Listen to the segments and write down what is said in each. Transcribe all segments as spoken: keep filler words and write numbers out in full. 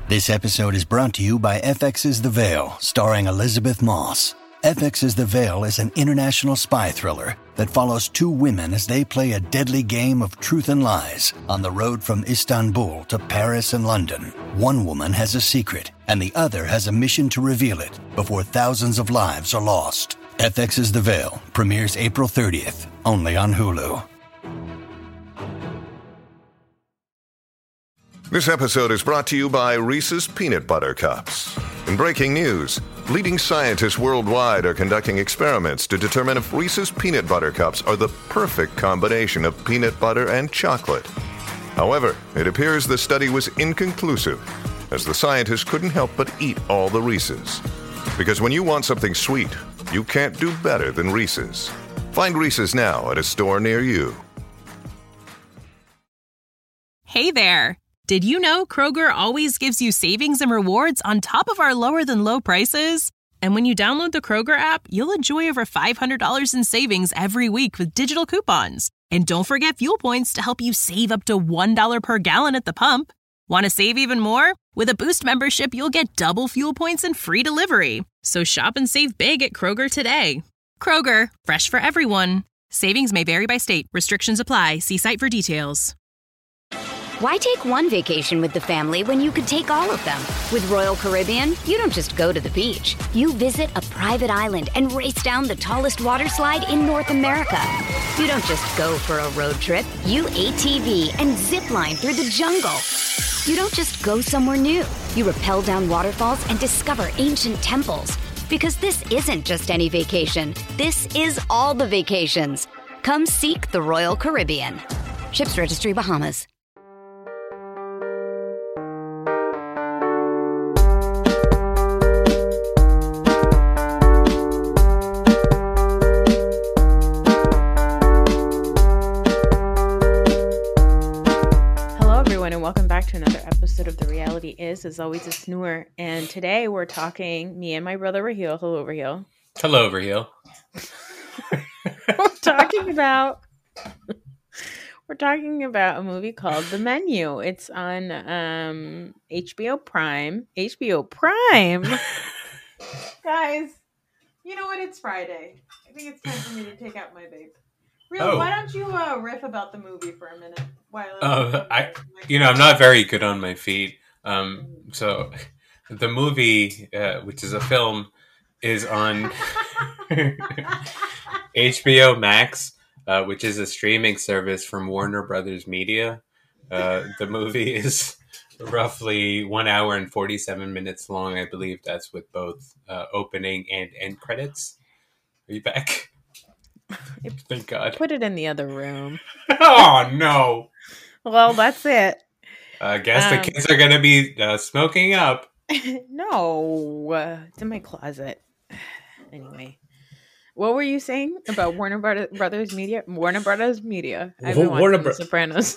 This episode is brought to you by F X's The Veil, starring Elizabeth Moss. F X's The Veil is an international spy thriller that follows two women as they play a deadly game of truth and lies on the road from Istanbul to Paris and London. One woman has a secret, and the other has a mission to reveal it before thousands of lives are lost. F X's The Veil premieres April thirtieth, only on Hulu. This episode is brought to you by Reese's Peanut Butter Cups. In breaking news, leading scientists worldwide are conducting experiments to determine if Reese's Peanut Butter Cups are the perfect combination of peanut butter and chocolate. However, it appears the study was inconclusive, as the scientists couldn't help but eat all the Reese's. Because when you want something sweet, you can't do better than Reese's. Find Reese's now at a store near you. Hey there! Did you know Kroger always gives you savings and rewards on top of our lower-than-low prices? And when you download the Kroger app, you'll enjoy over five hundred dollars in savings every week with digital coupons. And don't forget fuel points to help you save up to one dollar per gallon at the pump. Want to save even more? With a Boost membership, you'll get double fuel points and free delivery. So shop and save big at Kroger today. Kroger, fresh for everyone. Savings may vary by state. Restrictions apply. See site for details. Why take one vacation with the family when you could take all of them? With Royal Caribbean, you don't just go to the beach. You visit a private island and race down the tallest water slide in North America. You don't just go for a road trip. You A T V and zip line through the jungle. You don't just go somewhere new. You rappel down waterfalls and discover ancient temples. Because this isn't just any vacation. This is all the vacations. Come seek the Royal Caribbean. Ships Registry, Bahamas. Welcome back to another episode of The Reality Is. As always, it's Noor, and today we're talking, me and my brother Raheel. Hello, Raheel. Hello, Raheel. we're talking about we're talking about a movie called The Menu. It's on um, H B O Prime. H B O Prime, guys. You know what? It's Friday. I think it's time for me to take out my vape. Real, oh. Why don't you uh, riff about the movie for a minute? While uh, I, you know, I'm not very good on my feet. Um, so the movie, uh, which is a film, is on H B O Max, uh, which is a streaming service from Warner Brothers Media. Uh, the movie is roughly one hour and forty-seven minutes long. I believe that's with both uh, opening and end credits. Are you back? Thank God. Put it in the other room. Oh, no. Well, that's it. I guess um, the kids are going to be uh, smoking up. No. Uh, it's in my closet. Anyway. What were you saying about Warner Brothers Media? Warner Brothers Media. I've been watching Warner The Bro- Sopranos.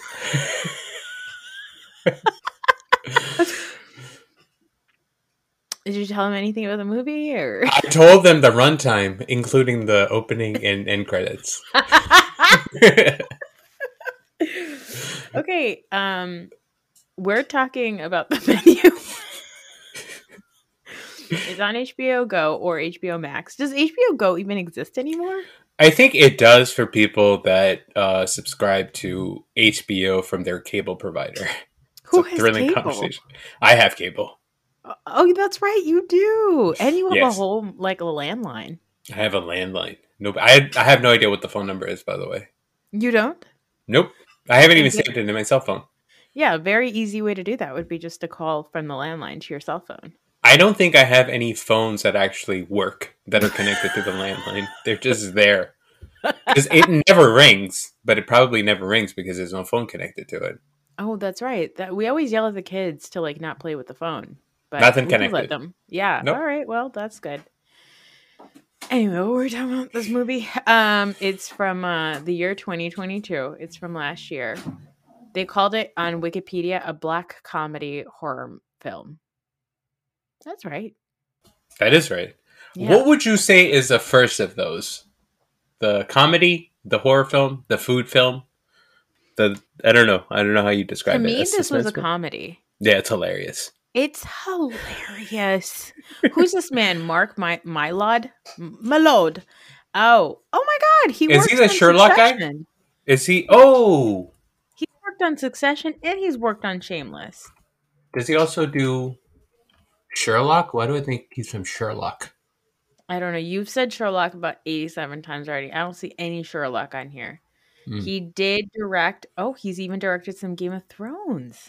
Did you tell them anything about the movie? Or I told them the runtime, including the opening and end credits. Okay, um, we're talking about The Menu. It's on H B O Go or H B O Max. Does H B O Go even exist anymore? I think it does for people that uh, subscribe to H B O from their cable provider. Who it's a has thrilling cable? Conversation. I have cable. Oh, that's right, you do, and you have yes. a whole like a landline. I have a landline. Nope, I I have no idea what the phone number is. By the way, you don't. Nope, I haven't even saved it into my cell phone. Yeah, a very easy way to do that would be just to call from the landline to your cell phone. I don't think I have any phones that actually work that are connected to the landline. They're just there because it never rings, but it probably never rings because there's no phone connected to it. Oh, that's right. That we always yell at the kids to like not play with the phone. But nothing connected. Let them. Yeah. Nope. All right. Well, that's good. Anyway, what were we talking about this movie? Um, it's from uh, the year twenty twenty-two. It's from last year. They called it on Wikipedia a black comedy horror film. That's right. That is right. Yeah. What would you say is the first of those? The comedy, the horror film, the food film? The I don't know. I don't know how you describe it. it. To me, this was a comedy. Yeah, it's hilarious. It's hilarious. Who's this man? Mark My Mylod? Mylod. Oh, oh my God! He Is works he the on Sherlock guy? Succession. Is he? Oh, He's worked on Succession and he's worked on Shameless. does he also do Sherlock? Why do I think he's from Sherlock? I don't know. You've said Sherlock about eighty-seven times already. I don't see any Sherlock on here. Mm. He did direct. Oh, he's even directed some Game of Thrones.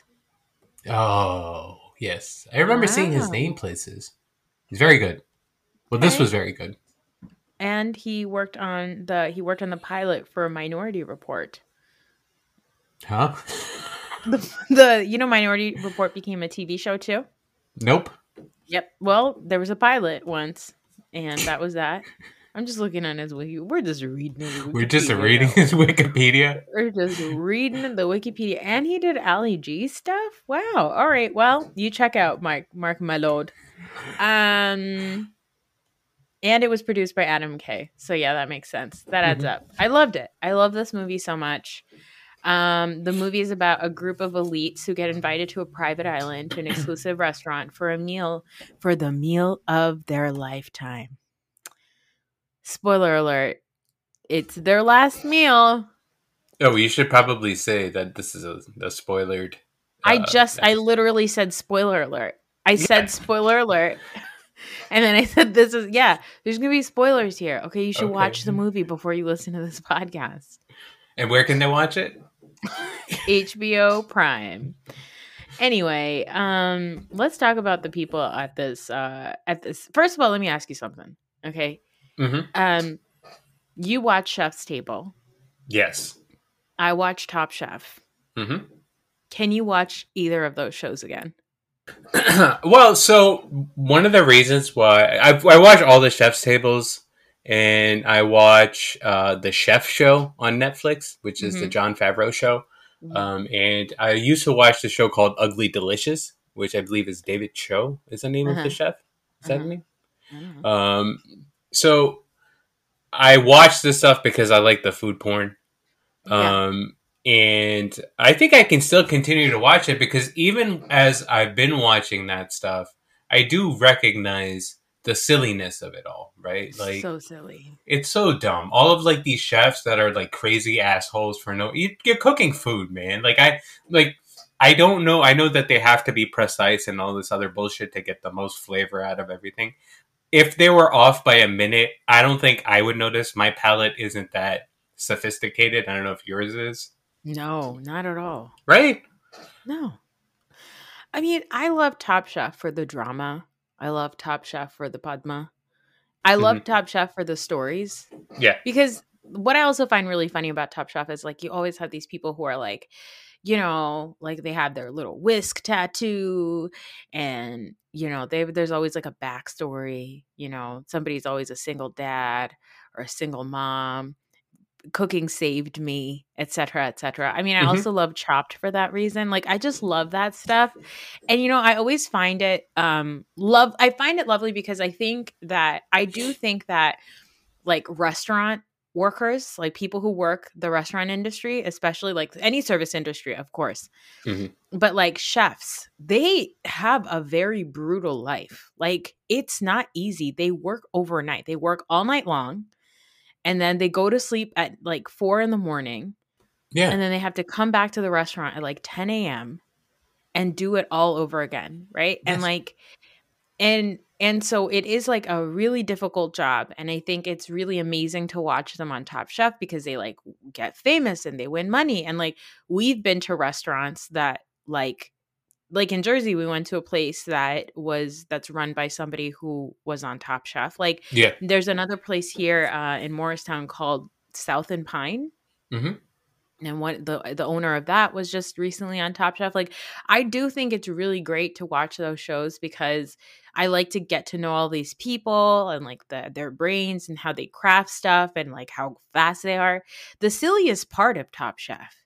Oh, yes. I remember seeing his Wow. name places. He's very good. Well, this And- was very good. And he worked on the he worked on the pilot for Minority Report. Huh? The, the you know Minority Report became a T V show too. Nope. Yep. Well, there was a pilot once, and that was that. I'm just looking on his wiki. We're just reading his We're just Wikipedia reading now. his Wikipedia. We're just reading the Wikipedia, and he did Ali G stuff. Wow. All right. Well, you check out Mike Mark Mylod. Um, and it was produced by Adam Kay. So yeah, that makes sense. That adds Mhm. up. I loved it. I love this movie so much. Um, the movie is about a group of elites who get invited to a private island to an exclusive restaurant for a meal for the meal of their lifetime. Spoiler alert. It's their last meal. Oh, you should probably say that this is a, a spoilered. I uh, just, I episode. literally said spoiler alert. I said spoiler alert. And then I said, this is, yeah, there's going to be spoilers here. Okay, you should Okay. watch the movie before you listen to this podcast. And where can they watch it? H B O Prime. Anyway, um, let's talk about the people at this, uh, at this. First of all, let me ask you something. Okay. Mm-hmm. Um, you watch Chef's Table. Yes. I watch Top Chef. Mm-hmm. Can you watch either of those shows again? Well, so one of the reasons why I I watch all the chef's tables, and I watch uh, the Chef Show on Netflix, which is the Mhm. Jon Favreau show. Mhm. Um, and I used to watch the show called Ugly Delicious, which I believe is David Cho is the name of Uh-huh. the chef. Is that Uh-huh. the name? I don't know. Um, so I watch this stuff because I like the food porn. Yeah. Um, and I think I can still continue to watch it because even as I've been watching that stuff, I do recognize the silliness of it all, right? Like, so silly. it's so dumb. All of like these chefs that are like crazy assholes for no, you, you're cooking food, man. Like I, like, I don't know. I know that they have to be precise and all this other bullshit to get the most flavor out of everything. If they were off by a minute, I don't think I would notice. My palate isn't that sophisticated. I don't know if yours is. No, not at all. Right? No. I mean, I love Top Chef for the drama. I love Top Chef for the Padma. I love Mhm. Top Chef for the stories. Yeah. Because what I also find really funny about Top Chef is like you always have these people who are like, you know, like they have their little whisk tattoo and, you know, they there's always like a backstory. You know, somebody's always a single dad or a single mom. Cooking saved me, et cetera, et cetera. I mean, I Mhm. also love Chopped for that reason. Like, I just love that stuff. And, you know, I always find it, um, love, I find it lovely because I think that, I do think that, like, restaurant workers, like people who work the restaurant industry, especially like any service industry, of course, Mhm. but like chefs, they have a very brutal life. Like, it's not easy. They work overnight, they work all night long. And then they go to sleep at like four in the morning. Yeah. And then they have to come back to the restaurant at like ten a.m. and do it all over again. Right. And Yes. like, and, and so it is like a really difficult job. And I think it's really amazing to watch them on Top Chef because they like get famous and they win money. And like, we've been to restaurants that like, like in Jersey, we went to a place that was that's run by somebody who was on Top Chef. Like, Yeah. there's another place here uh, in Morristown called South and Pine, Mhm. and what the the owner of that was just recently on Top Chef. Like, I do think it's really great to watch those shows because I like to get to know all these people and like the, their brains and how they craft stuff and like how fast they are. The silliest part of Top Chef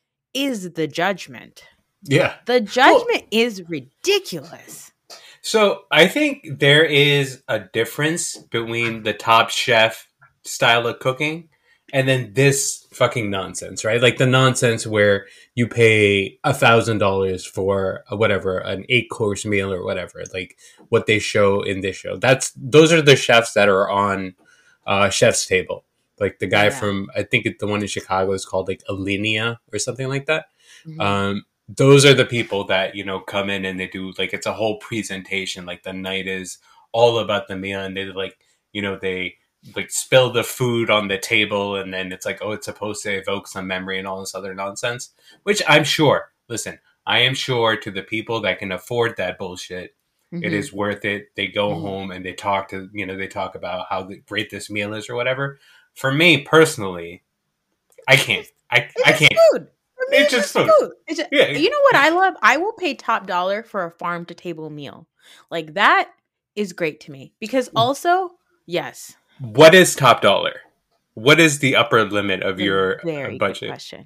is the judgment. Yeah. The judgment is ridiculous. So I think there is a difference between the Top Chef style of cooking and then this fucking nonsense, right? Like the nonsense where you pay a thousand dollars for a, whatever, an eight course meal or whatever, like what they show in this show. That's those are the chefs that are on uh, Chef's Table. Like the guy yeah. from, I think the one in Chicago is called like Alinea or something like that. Mm-hmm. Um, those are the people that, you know, come in and they do like, it's a whole presentation. Like the night is all about the meal, and they like, you know, they like spill the food on the table, and then it's like, oh, it's supposed to evoke some memory and all this other nonsense, which I'm sure, listen, I am sure to the people that can afford that bullshit, mm-hmm. it is worth it. They go mm-hmm. home and they talk to, you know, they talk about how great this meal is or whatever. For me personally, I can't. I it's I can't. Food. For me, it's, it's just food. food. It's just, yeah. You know what I love? I will pay top dollar for a farm to table meal. Like that is great to me because also, yes. What is top dollar? What is the upper limit of That's your very budget? Good question.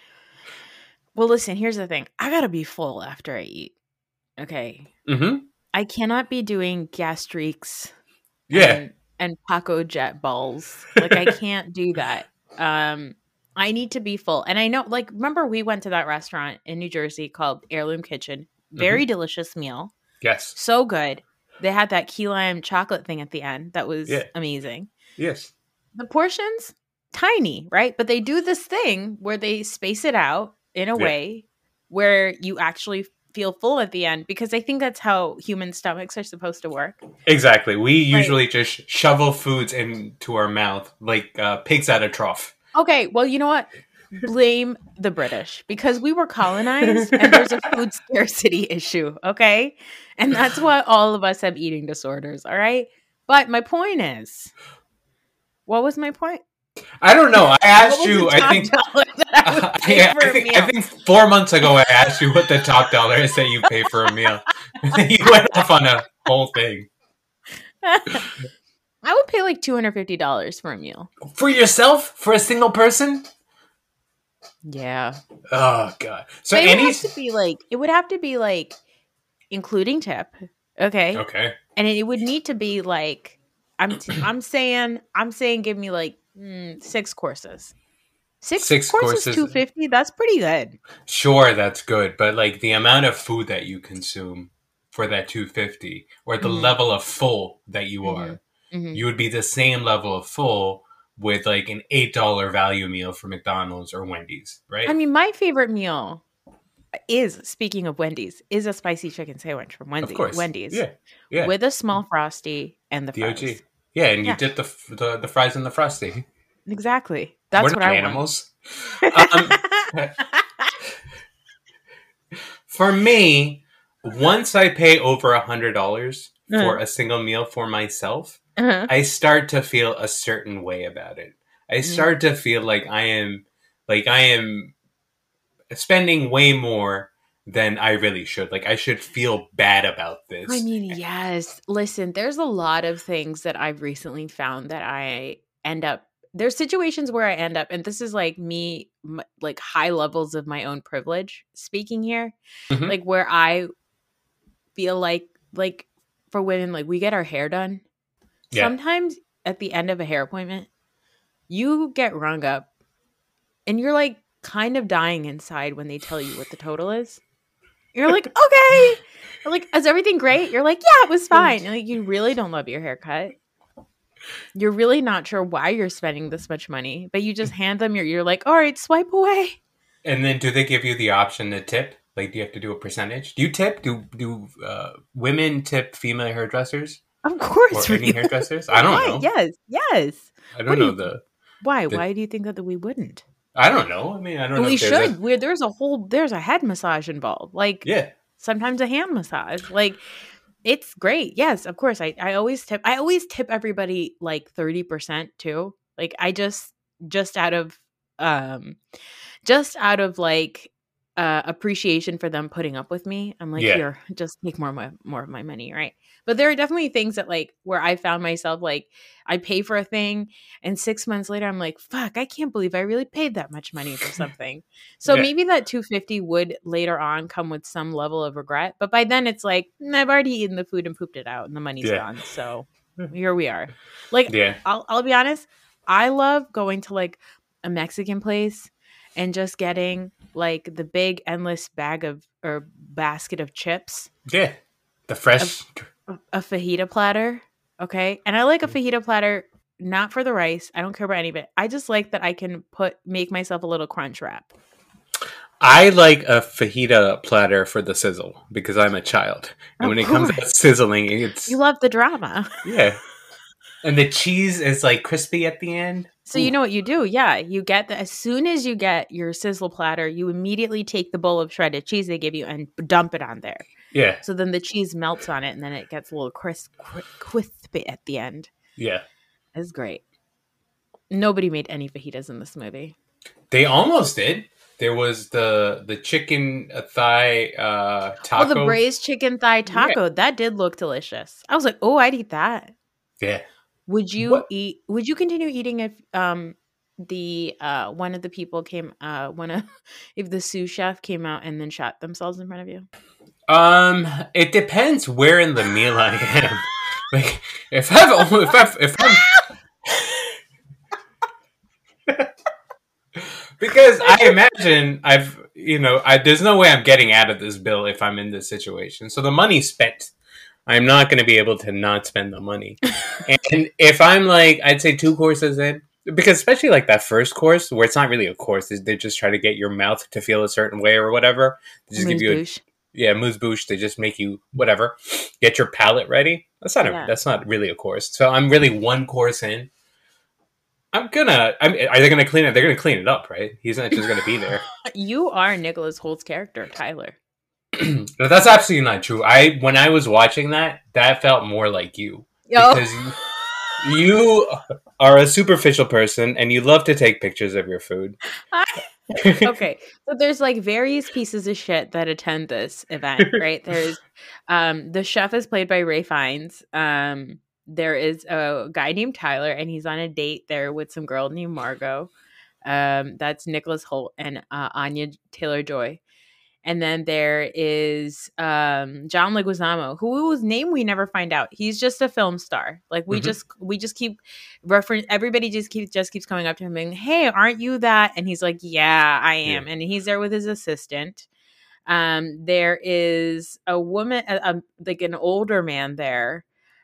Well, listen. Here's the thing. I gotta be full after I eat. Okay. Mm-hmm. I cannot be doing gastriques. Yeah. And, and Paco Jet balls. Like I can't do that. Um, I need to be full. And I know, like, remember we went to that restaurant in New Jersey called Heirloom Kitchen. Very mm-hmm. delicious meal. Yes. So good. They had that key lime chocolate thing at the end. That was yeah. amazing. Yes. The portions, tiny, right? But they do this thing where they space it out in a yeah. way where you actually feel full at the end, because I think that's how human stomachs are supposed to work. Exactly. We usually right. just shovel foods into our mouth like uh, pigs at a trough. Okay, well, you know what? Blame the British, because we were colonized and there's a food scarcity issue, okay? And that's why all of us have eating disorders, all right? But my point is, what was my point? I don't know. I asked you, I think, I, I, I, think I think four months ago I asked you what the top dollar is that you pay for a meal. You went off on a whole thing. I would pay like two hundred fifty dollars for a meal. For yourself? For a single person? Yeah. Oh, God. So but it any... would have to be like, it would have to be like, including tip. Okay. Okay. And it would need to be like, I'm t- I'm saying, I'm saying give me like mm, six courses. Six, six courses, courses, two hundred fifty dollars. That's pretty good. Sure, that's good. But like the amount of food that you consume for that two hundred fifty dollars, or the mm-hmm. level of full that you are, mm-hmm. Mm-hmm. you would be the same level of full with like an eight dollars value meal for McDonald's or Wendy's, right? I mean, my favorite meal is, speaking of Wendy's, is a spicy chicken sandwich from Wendy's. Of course. Wendy's. Yeah. Yeah. With a small Frosty and the fries. D O G. Yeah, and you yeah. dip the, the the fries in the Frosty. Exactly. That's We're what not I animals. um, for me, once I pay over a hundred dollars uh-huh. for a single meal for myself, uh-huh. I start to feel a certain way about it. I start mm. to feel like I am, like I am spending way more than I really should. Like I should feel bad about this. I mean, yes. Listen, there's a lot of things that I've recently found that I end up, there's situations where I end up, and this is like me, m- like high levels of my own privilege speaking here, mm-hmm. like where I feel like, like for women, like we get our hair done. Yeah. Sometimes at the end of a hair appointment, you get rung up and you're like kind of dying inside when they tell you what the total is. You're like, okay. You're like, is everything great? You're like, yeah, it was fine. And like, you really don't love your haircut. You're really not sure why you're spending this much money, but you just hand them your, you're like, all right, swipe away. And then do they give you the option to tip? Like, do you have to do a percentage? Do you tip? Do do uh, women tip female hairdressers? Of course. Or any hairdressers? I don't why? know. Yes, yes. I don't know you, the... Why? The, why do you think that we wouldn't? I don't know. I mean, I don't know. We if should. there's, a... We're, there's a whole, there's a head massage involved. Like, yeah. Sometimes a hand massage. Like, it's great. Yes, of course. I, I always tip. I always tip everybody like thirty percent too. Like, I just, just out of, um, just out of like, uh, appreciation for them putting up with me. I'm like, yeah. Here, just take more of my, more of my money. Right. But there are definitely things that like where I found myself like I pay for a thing and six months later I'm like, fuck, I can't believe I really paid that much money for something. So yeah. maybe that two hundred fifty would later on come with some level of regret. But by then it's like, I've already eaten the food and pooped it out and the money's yeah. gone. So here we are. Like, yeah. I'll, I'll be honest. I love going to like a Mexican place and just getting like the big endless bag of or basket of chips, Yeah. The fresh. a, a fajita platter. Okay. And I like a fajita platter, not for the rice. I don't care about any of it. I just like that I can put, make myself a little crunch wrap. I like a fajita platter for the sizzle because I'm a child. And Of when it comes course. out sizzling, it's. You love the drama. Yeah. And the cheese is like crispy at the end. So you know what you do? Yeah, you get the as soon as you get your sizzle platter, you immediately take the bowl of shredded cheese they give you and dump it on there. Yeah. So then the cheese melts on it, and then it gets a little crisp, crispy at the end. Yeah. It's great. Nobody made any fajitas in this movie. They almost did. There was the the chicken thigh uh, taco. Oh, the braised chicken thigh taco. Yeah. That did look delicious. I was like, oh, I'd eat that. Yeah. Would you What? eat? Would you continue eating if um the uh one of the people came uh one of if the sous chef came out and then shot themselves in front of you? Um, it depends where in the meal I am. Like if I've if I've, if I'm because I imagine I've you know I there's no way I'm getting out of this bill if I'm in this situation. So the money's spent. I'm not going to be able to not spend the money. And if I'm like, I'd say two courses in, because especially like that first course where it's not really a course, they just try to get your mouth to feel a certain way or whatever. They just give you a, yeah, mousse bouche. They just make you whatever, get your palate ready. That's not a, yeah. that's not really a course. So I'm really one course in. I'm gonna. I'm, are they gonna clean it? They're gonna clean it up, right? He's not just gonna be there. You are Nicholas Holt's character, Tyler. No, that's absolutely not true. I when I was watching that, that felt more like you oh. because you, you are a superficial person and you love to take pictures of your food. Okay, so there's like various pieces of shit that attend this event, right? There's um, the chef is played by Ray Fiennes. Um, there is a guy named Tyler, and he's on a date there with some girl named Margot. Um, that's Nicholas Hoult and uh, Anya Taylor-Joy. And then there is um, John Leguizamo, whose name we never find out. He's just a film star. Like we mm-hmm. just we just keep reference. Everybody just keeps just keeps coming up to him and, hey, aren't you that? And he's like, yeah, I am. Yeah. And he's there with his assistant. Um, there is a woman, a, a, like an older man there,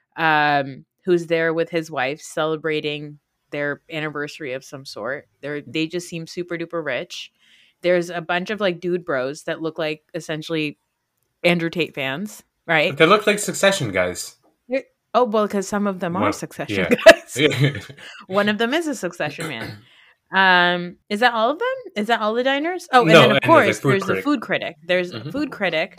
um, who's there with his wife celebrating their anniversary of some sort. They they just seem super duper rich. There's a bunch of like dude bros that look like essentially Andrew Tate fans, right? They look like Succession guys. They're, oh, well, because some of them One, are Succession yeah. guys. One of them is a Succession man. Um, is that all of them? Is that all the diners? Oh, and no, then of and course there's, there's the food critic. There's mm-hmm. a food critic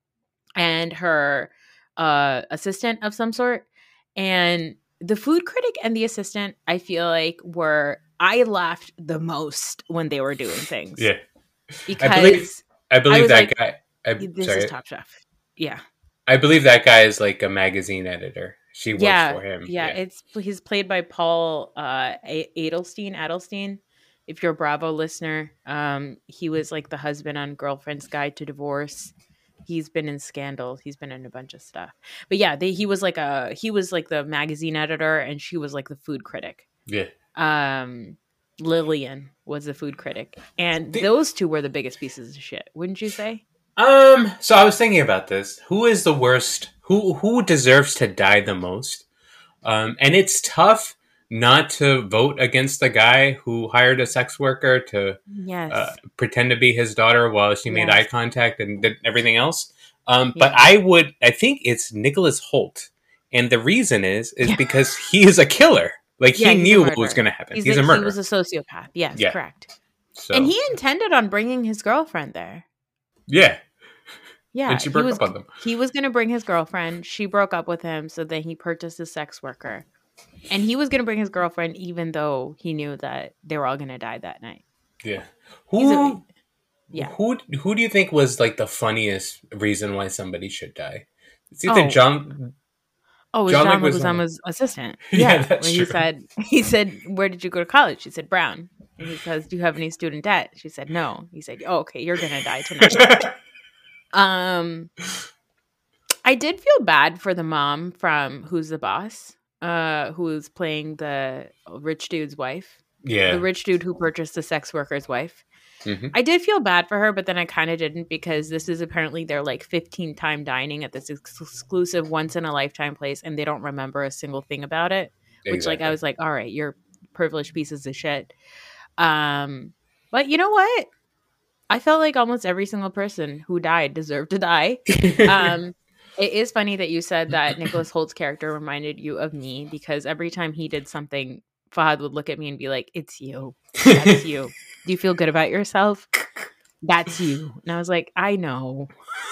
and her uh, assistant of some sort. And the food critic and the assistant, I feel like were... I laughed the most when they were doing things. Yeah. Because I believe, I believe I that like, guy. I, this sorry. is Top Chef. Yeah. I believe that guy is like a magazine editor. She works yeah, for him. Yeah, yeah, it's he's played by Paul uh, Adelstein. Adelstein. If you're a Bravo listener, um, he was like the husband on Girlfriend's Guide to Divorce. He's been in Scandal. He's been in a bunch of stuff. But yeah, they, he was like a he was like the magazine editor, and she was like the food critic. Yeah. Um, Lillian was the food critic, and the, those two were the biggest pieces of shit, wouldn't you say? Um, so I was thinking about this. Who is the worst? Who who deserves to die the most? Um, and it's tough not to vote against the guy who hired a sex worker to yes. uh, pretend to be his daughter while she made yes. eye contact and did everything else. Um, Yeah. But I would, I think it's Nicholas Hoult, and the reason is is because he is a killer. Like, Yeah, he he's a knew what murderer. was going to happen. He's, He's, a, a murderer. He was a sociopath. Yes, Yeah. correct. So, And he intended on bringing his girlfriend there. yeah. Yeah, And she he broke was, up on them. He was going to bring his girlfriend. She broke up with him, so then he purchased a sex worker. And he was going to bring his girlfriend, even though he knew that they were all going to die that night. Yeah. He's Who? a- yeah. Who? Who do you think was like the funniest reason why somebody should die? It's either Oh. John. Oh, it was John John Leguizamo. Leguizamo's assistant. Yeah, Yeah, that's when he true. said, he said, "Where did you go to college?" She said, "Brown." And he says, "Do you have any student debt?" She said, "No." He said, "Oh, okay, you're gonna die tonight." um, I did feel bad for the mom from Who's the Boss, uh, who's playing the rich dude's wife. Yeah. The rich dude who purchased the sex worker's wife. Mm-hmm. I did feel bad for her, but then I kind of didn't because this is apparently their like fifteenth time dining at this ex- exclusive once in a lifetime place, and they don't remember a single thing about it. Which Exactly. like I was like, all right, you're privileged pieces of shit. Um, but you know what? I felt like almost every single person who died deserved to die. Um, it is funny that you said that Nicholas Holt's character reminded you of me because every time he did something, Fahad would look at me and be like, "It's you. That's you. Do you feel good about yourself? That's you." And I was like, "I know."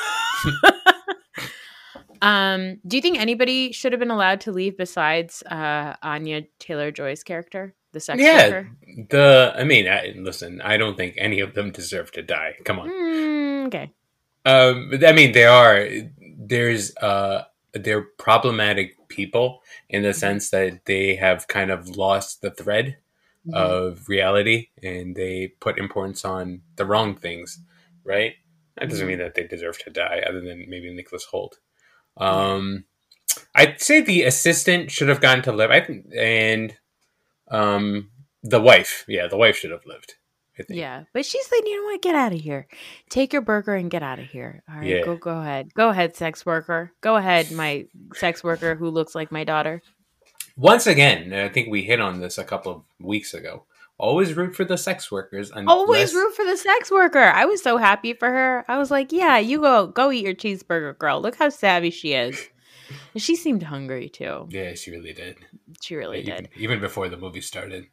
um, do you think anybody should have been allowed to leave besides uh, Anya Taylor-Joy's character, the sex yeah, worker? the I mean, I, listen, I don't think any of them deserve to die. Come on. Mm, okay. Um, I mean, they are. There's uh, they're problematic people in the sense that they have kind of lost the thread mm-hmm. of reality, and they put importance on the wrong things, right? That doesn't mean that they deserve to die, other than maybe Nicholas Holt. Um, yeah. I'd say the assistant should have gotten to live. I think, and um, the wife, yeah, the wife should have lived. I think. Yeah, but she said, "You know what? Get out of here. Take your burger and get out of here." All right, yeah. go go ahead. Go ahead, sex worker. Go ahead, my sex worker who looks like my daughter. Once again, I think we hit on this a couple of weeks ago. Always root for the sex workers. Unless... Always root for the sex worker. I was so happy for her. I was like, "Yeah, you go go eat your cheeseburger, girl. Look how savvy she is." And she seemed hungry too. Yeah, she really did. She really yeah, did. Even, even before the movie started.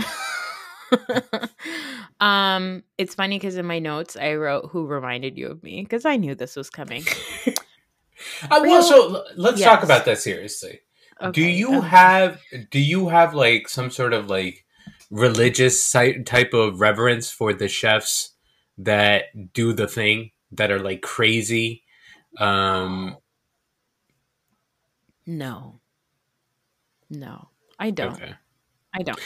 um, it's funny because in my notes I wrote "who reminded you of me" because I knew this was coming. uh, well, so let's yes. talk about that seriously. Okay. Do you okay. have do you have like some sort of like religious type of reverence for the chefs that do the thing that are like crazy? Um, no, no, I don't. Okay. I don't.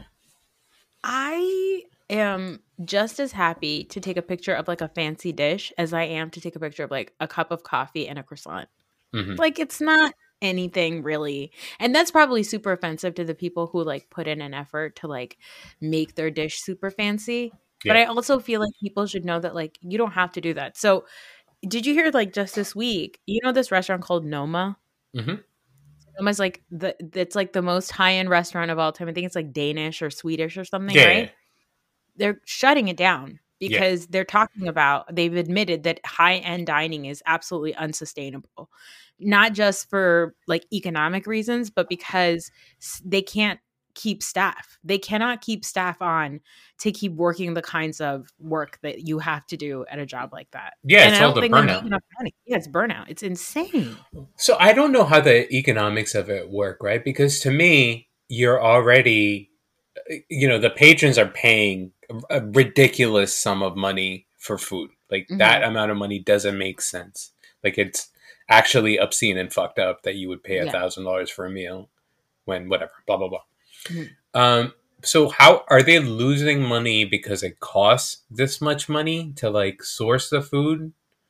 I am just as happy to take a picture of like a fancy dish as I am to take a picture of like a cup of coffee and a croissant. Mm-hmm. Like it's not anything really. And that's probably super offensive to the people who like put in an effort to like make their dish super fancy. Yeah. But I also feel like people should know that like you don't have to do that. So did you hear like just this week, you know this restaurant called Noma? Mm-hmm. Noma's like the it's like the most high-end restaurant of all time. I think it's like Danish or Swedish or something, yeah, right? Yeah. They're shutting it down because yeah. they're talking about, they've admitted that high-end dining is absolutely unsustainable. Not just for like economic reasons, but because they can't keep staff. They cannot keep staff on to keep working the kinds of work that you have to do at a job like that. Yeah, and it's I all don't the think burnout. they make enough money. Yeah, it's burnout. It's insane. So I don't know how the economics of it work, right? Because to me, you're already, you know, the patrons are paying a ridiculous sum of money for food. Like mm-hmm. that amount of money doesn't make sense. Like it's actually obscene and fucked up that you would pay a thousand dollars for a meal when whatever, blah, blah, blah. Mm-hmm. Um, so how are they losing money because it costs this much money to like source the food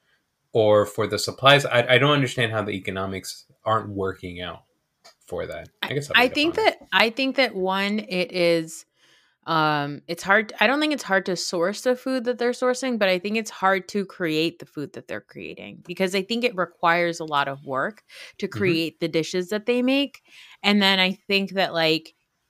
or for the supplies? I, I don't understand how the economics aren't working out for that. I guess I think that it. I think that one, it is um it's hard. I don't think it's hard to source the food that they're sourcing, but I think it's hard to create the food that they're creating because I think it requires a lot of work to create mm-hmm. the dishes that they make. And then I think that like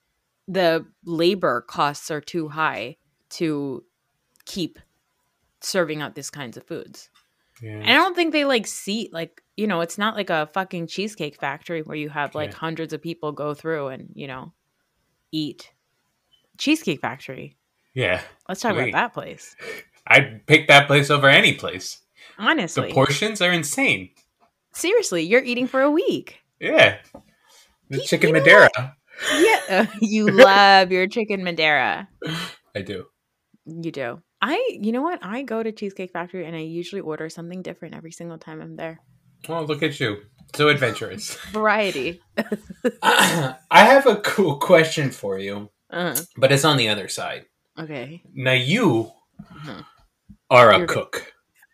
the labor costs are too high to keep serving out these kinds of foods. Yeah. And I don't think they like see like, you know, it's not like a fucking Cheesecake Factory where you have like yeah. hundreds of people go through and, you know, eat. Cheesecake Factory. Yeah. Let's talk Wait. about that place. I'd pick that place over any place. Honestly. The portions are insane. Seriously, you're eating for a week. Yeah. The you, chicken you know Madeira. What? Yeah, uh, you love your chicken Madeira. I do. You do. I, you know what? I go to Cheesecake Factory and I usually order something different every single time I'm there. Oh, look at you. So adventurous. Variety. uh, I have a cool question for you, uh-huh. but it's on the other side. Okay. Now you uh-huh. are a You're cook.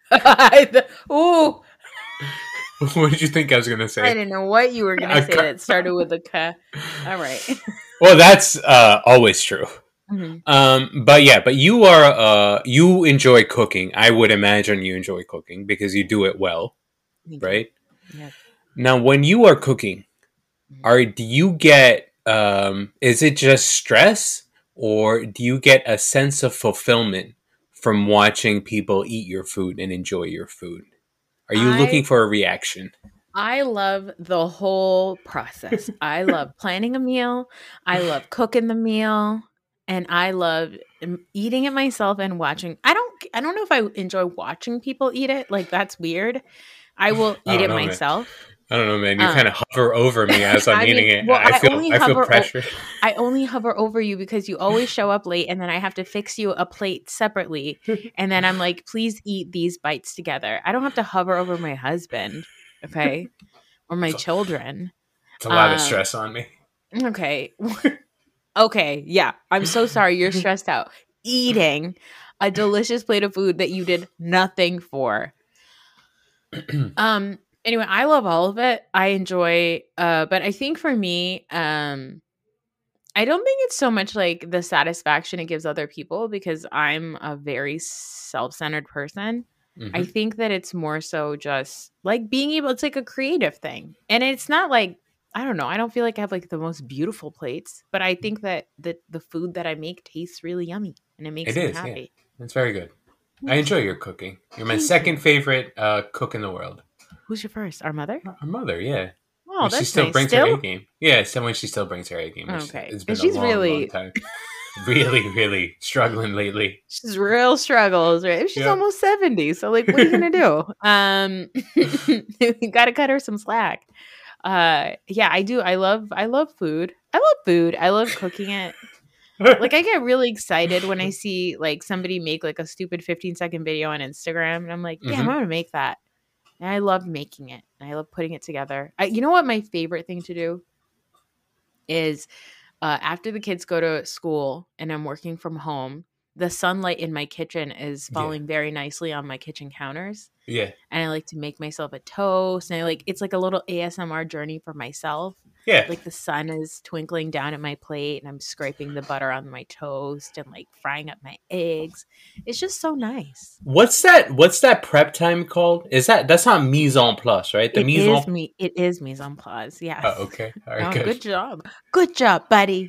Ooh. What did you think I was going to say? I didn't know what you were going to say that started with a K. All right. Well, that's uh, always true. Mm-hmm. Um, but yeah, but you are uh, you enjoy cooking. I would imagine you enjoy cooking because you do it well, right? Yeah. Now, when you are cooking, are do you get um, is it just stress, or do you get a sense of fulfillment from watching people eat your food and enjoy your food? Are you I looking for a reaction? I love the whole process. I love planning a meal. I love cooking the meal, and I love um, eating it myself and watching. I don't I don't know if I enjoy watching people eat it. Like that's weird. I will I eat don't it know, man. myself. I don't know, man. You Um, kind of hover over me as I'm I eating mean, it. well, I I feel only I feel hover o- pressure. I only hover over you because you always show up late, and then I have to fix you a plate separately, and then I'm like, please eat these bites together. I don't have to hover over my husband, okay, or my children. It's a lot of Um, stress on me. okay, okay, yeah. I'm so sorry. You're stressed out eating a delicious plate of food that you did nothing for. um. Anyway, I love all of it. I enjoy. Uh, but I think for me, um. I don't think it's so much like the satisfaction it gives other people because I'm a very self-centered person. Mm-hmm. I think that it's more so just like being able, it's like a creative thing. And it's not like, I don't know, I don't feel like I have like the most beautiful plates, but I think that the, the food that I make tastes really yummy and it makes It me is, happy. yeah. It's very good. I enjoy your cooking. You're my second favorite uh, cook in the world. Who's your first? Our mother? Our mother, yeah. Oh, when that's she still nice. brings Still? her A game. Yeah, so when she still brings her A game. Okay. It's And been she's a long, really- long time. Really, really struggling lately. She's real struggles, right? She's Yeah. almost seventy. So like what are you gonna do? Um you gotta cut her some slack. Uh yeah, I do. I love I love food. I love food. I love cooking it. Like I get really excited when I see like somebody make like a stupid fifteen second video on Instagram and I'm like, damn, Mhm. I'm gonna make that. And I love making it. And I love putting it together. I, you know what my favorite thing to do is uh, after the kids go to school and I'm working from home, the sunlight in my kitchen is Yeah. falling very nicely on my kitchen counters. Yeah. And I like to make myself a toast. And I like it's like a little A S M R journey for myself. Yeah. Like the sun is twinkling down at my plate and I'm scraping the butter on my toast and like frying up my eggs. It's just so nice. What's that what's that prep time called? Is that that's not mise en place, right? The It mise is en me. It is mise en place. Yes. Oh, okay. All right, Oh, good. good job. Good job, buddy.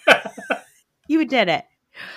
You did it.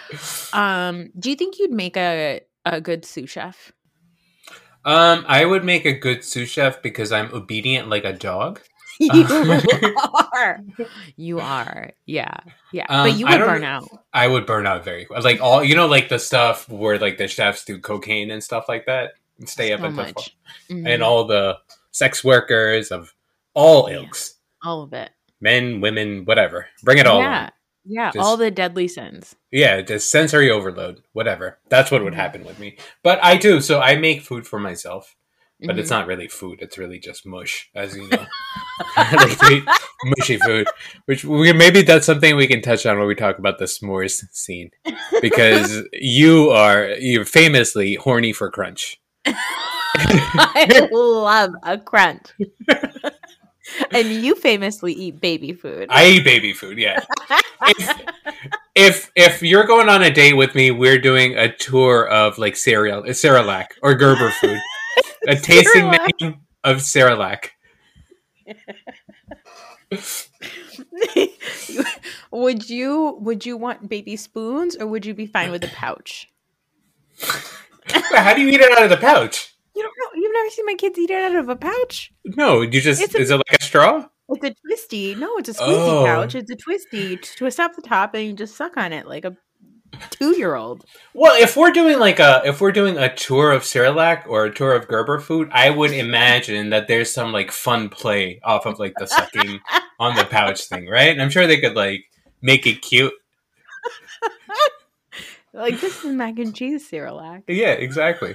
Um, do you think you'd make a a good sous chef? Um, I would make a good sous chef because I'm obedient like a dog. You are. You are. Yeah. Yeah. Um, but you I would don't- burn out. I would burn out very quick. Like all you know, like the stuff where like the chefs do cocaine and stuff like that, and stay up So until much. and Mhm. all the sex workers of all Yeah. ilks, All of it. men, women, whatever. Bring it all Yeah. on. Yeah. Just- all the deadly sins. Yeah, just sensory overload, whatever. That's what would Mhm. happen with me. But I do, so I make food for myself. But Mhm. it's not really food; it's really just mush, as you know. I like to eat mushy food, which we, maybe that's something we can touch on when we talk about the s'mores scene, because you are you're famously horny for crunch. I love a crunch. And you famously eat baby food. I eat baby food, yeah. if, if if you're going on a date with me, we're doing a tour of like cereal, Cerelac or Gerber food, a tasting Cerelac. menu of Cerelac. would you would you want baby spoons or would you be fine with a pouch? How do you eat it out of the pouch? You don't know. You've never seen my kids eat it out of a pouch? No, you just It's a- is it like a straw? It's a twisty. No, it's a squeezy Oh. pouch. It's a twisty. Twist up the top and you just suck on it like a two-year-old. Well, if we're doing like a if we're doing a tour of Cerelac or a tour of Gerber food, I would imagine that there's some like fun play off of like the sucking on the pouch thing, right? And I'm sure they could like make it cute. Like this is mac and cheese Cerelac. Yeah, exactly.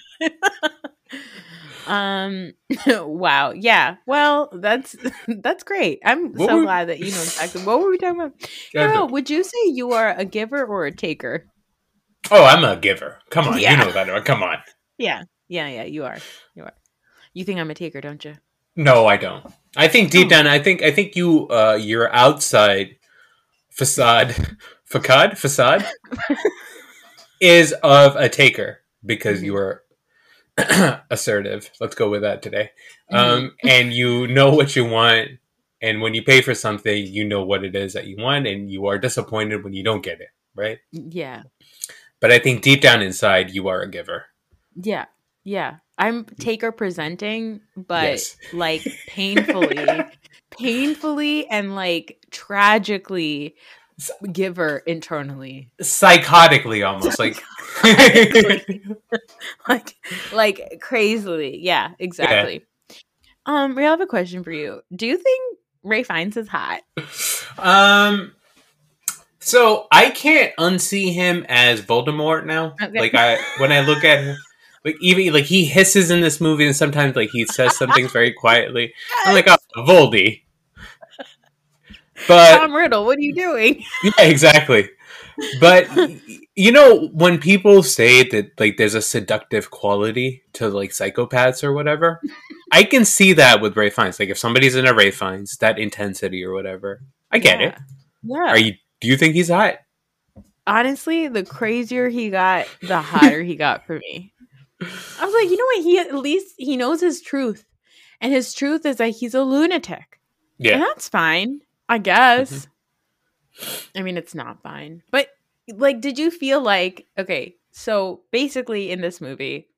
Um. Wow. Yeah. Well, that's that's great. I'm What so were- glad that you know exactly what were we talking about. Yeah, Carol, but- would you say you are a giver or a taker? Oh, I'm a giver. Come on, Yeah. you know that. Come on. Yeah. Yeah. Yeah. You are. You are. You think I'm a taker, don't you? No, I don't. I think deep Oh. down, I think I think you uh your outside facade facade, facade is of a taker because mm-hmm. you are assertive. Let's go with that today. Mm-hmm. Um, and you know what you want. And when you pay for something, you know what it is that you want. And you are disappointed when you don't get it. Right? Yeah. But I think deep down inside, you are a giver. Yeah. Yeah. I'm taker presenting, but yes. like painfully, painfully and like tragically giver internally. Psychotically almost. like like like crazily. Yeah, exactly. Yeah. Um, we have a question for you. Do you think Ralph Fiennes is hot? Um so I can't unsee him as Voldemort now. Okay. Like I when I look at him, like even like he hisses in this movie and sometimes like he says some things very quietly. I'm like, oh, Voldy. But Tom Riddle, what are you doing? Yeah, exactly. But you know, when people say that like there's a seductive quality to like psychopaths or whatever, I can see that with Ralph Fiennes. Like if somebody's in a Ralph Fiennes, that intensity or whatever, I get yeah. it. Yeah. Are you? Do you think he's hot? Honestly, the crazier he got, the hotter he got for me. I was like, you know what? He at least he knows his truth, and his truth is that he's a lunatic. Yeah, and that's fine, I guess. Mm-hmm. I mean, it's not fine, but like, did you feel like okay? So basically, in this movie,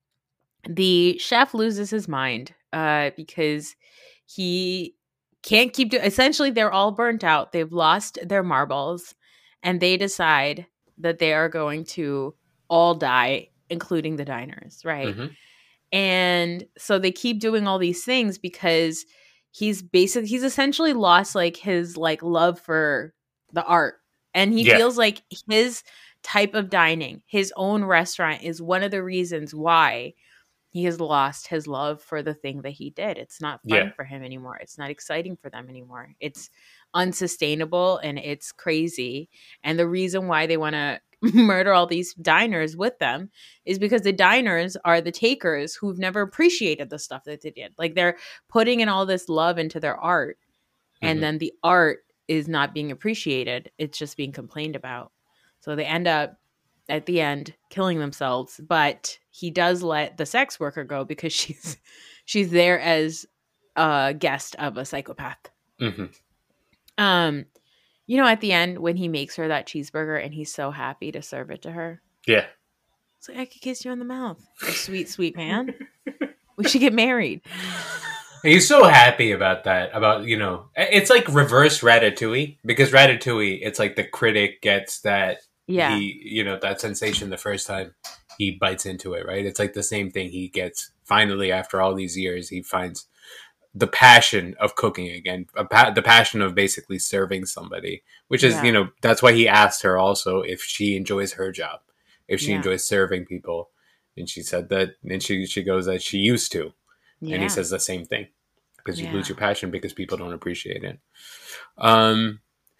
the chef loses his mind uh, because he can't keep doing. Essentially, they're all burnt out. They've lost their marbles, and they decide that they are going to all die, including the diners, right? Mm-hmm. And so they keep doing all these things because he's basically he's essentially lost like his like love for the art, and he yeah. feels like his type of dining, his own restaurant, is one of the reasons why he has lost his love for the thing that he did. It's not fun yeah. for him anymore. It's not exciting for them anymore. It's unsustainable and it's crazy. And the reason why they want to murder all these diners with them is because the diners are the takers who've never appreciated the stuff that they did. Like they're putting in all this love into their art, mm-hmm. and then the art is not being appreciated. It's just being complained about. So they end up at the end killing themselves, but he does let the sex worker go because she's she's there as a guest of a psychopath. Mm-hmm. Um, you know, at the end when he makes her that cheeseburger and he's so happy to serve it to her. Yeah, it's like I could kiss you on the mouth, you sweet, sweet man. We should get married. He's so happy about that. About you know, it's like reverse Ratatouille because Ratatouille, it's like the critic gets that. Yeah. He, you know, that sensation the first time he bites into it, right? It's like the same thing he gets finally after all these years. He finds the passion of cooking again, a pa- the passion of basically serving somebody, which is, yeah. you know, that's why he asked her also if she enjoys her job, if she yeah. enjoys serving people. And she said that, and she, she goes that she used to. Yeah. And he says the same thing because you yeah. lose your passion because people don't appreciate it. Um,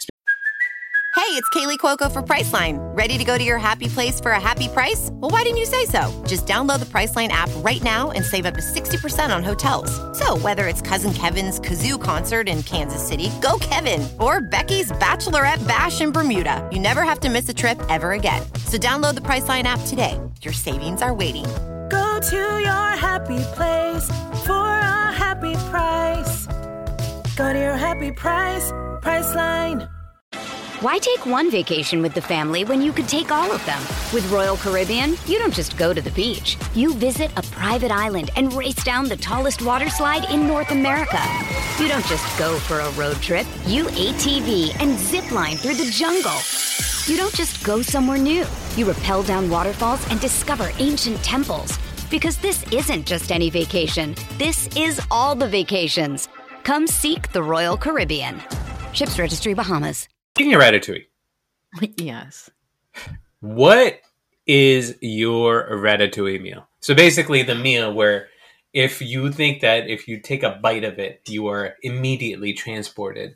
Hey, it's Kaylee Cuoco for Priceline. Ready to go to your happy place for a happy price? Well, why didn't you say so? Just download the Priceline app right now and save up to sixty percent on hotels. So whether it's Cousin Kevin's Kazoo Concert in Kansas City, go Kevin, or Becky's Bachelorette Bash in Bermuda, you never have to miss a trip ever again. So download the Priceline app today. Your savings are waiting. Go to your happy place for a happy price. Go to your happy price, Priceline. Why take one vacation with the family when you could take all of them? With Royal Caribbean, you don't just go to the beach. You visit a private island and race down the tallest water slide in North America. You don't just go for a road trip. You A T V and zip line through the jungle. You don't just go somewhere new. You rappel down waterfalls and discover ancient temples. Because this isn't just any vacation. This is all the vacations. Come seek the Royal Caribbean. Ships Registry, Bahamas. Speaking of Ratatouille. Yes. What is your Ratatouille meal? So basically the meal where if you think that if you take a bite of it, you are immediately transported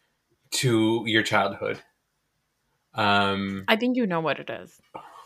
to your childhood. Um, I think you know what it is.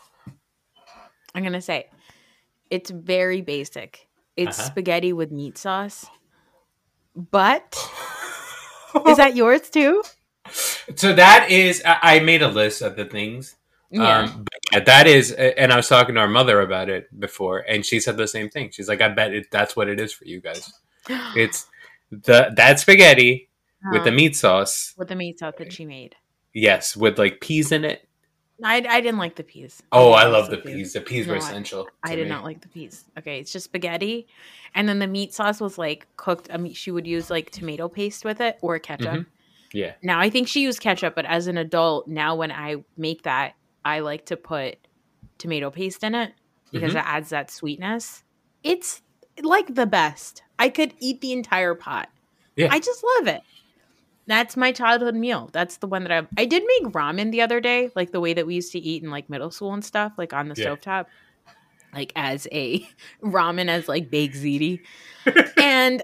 I'm going to say it's very basic. It's uh-huh. spaghetti with meat sauce. But is that yours too? So that is, I I made a list of the things. Yeah. Um, but yeah, that is, and I was talking to our mother about it before, and she said the same thing. She's like, I bet it, that's what it is for you guys. It's the that spaghetti with the Oh, meat sauce. with the meat sauce that she made. Yes, with like peas in it. I, I didn't like the peas. Oh, I didn't love like the peas. The peas were No, I- essential. I to did me. not like the peas. Okay, it's just spaghetti, and then the meat sauce was like cooked. I mean, she would use like tomato paste with it or ketchup. Mhm. Yeah. Now I think she used ketchup, but as an adult, now when I make that, I like to put tomato paste in it because Mhm. it adds that sweetness. It's like the best. I could eat the entire pot. Yeah. I just love it. That's my childhood meal. That's the one that I I did make ramen the other day, like the way that we used to eat in like middle school and stuff, like on the Yeah. stovetop, like as a ramen as like baked ziti. and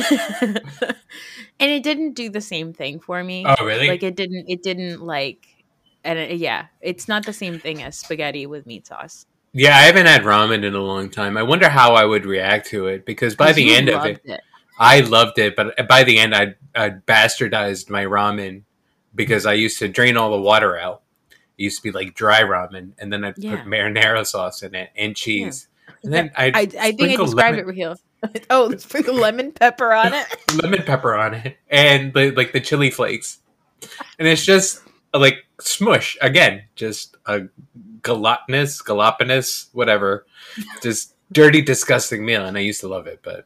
and it didn't do the same thing for me. Oh, really? Like it didn't it didn't like and it, yeah, it's not the same thing as spaghetti with meat sauce. Yeah, I haven't had ramen in a long time. I wonder how I would react to it because by 'Cause the you end of loved it, I loved it, but by the end, I I bastardized my ramen because I used to drain all the water out. It used to be like dry ramen, and then I'd Yeah. put marinara sauce in it and cheese, and then I'd I I think I sprinkle described lemon, it real. Oh, sprinkle lemon pepper on it. lemon pepper on it and the, like the chili flakes, and it's just like smush again, just a gelatinous, gelatinous, whatever, just dirty, disgusting meal, and I used to love it, but.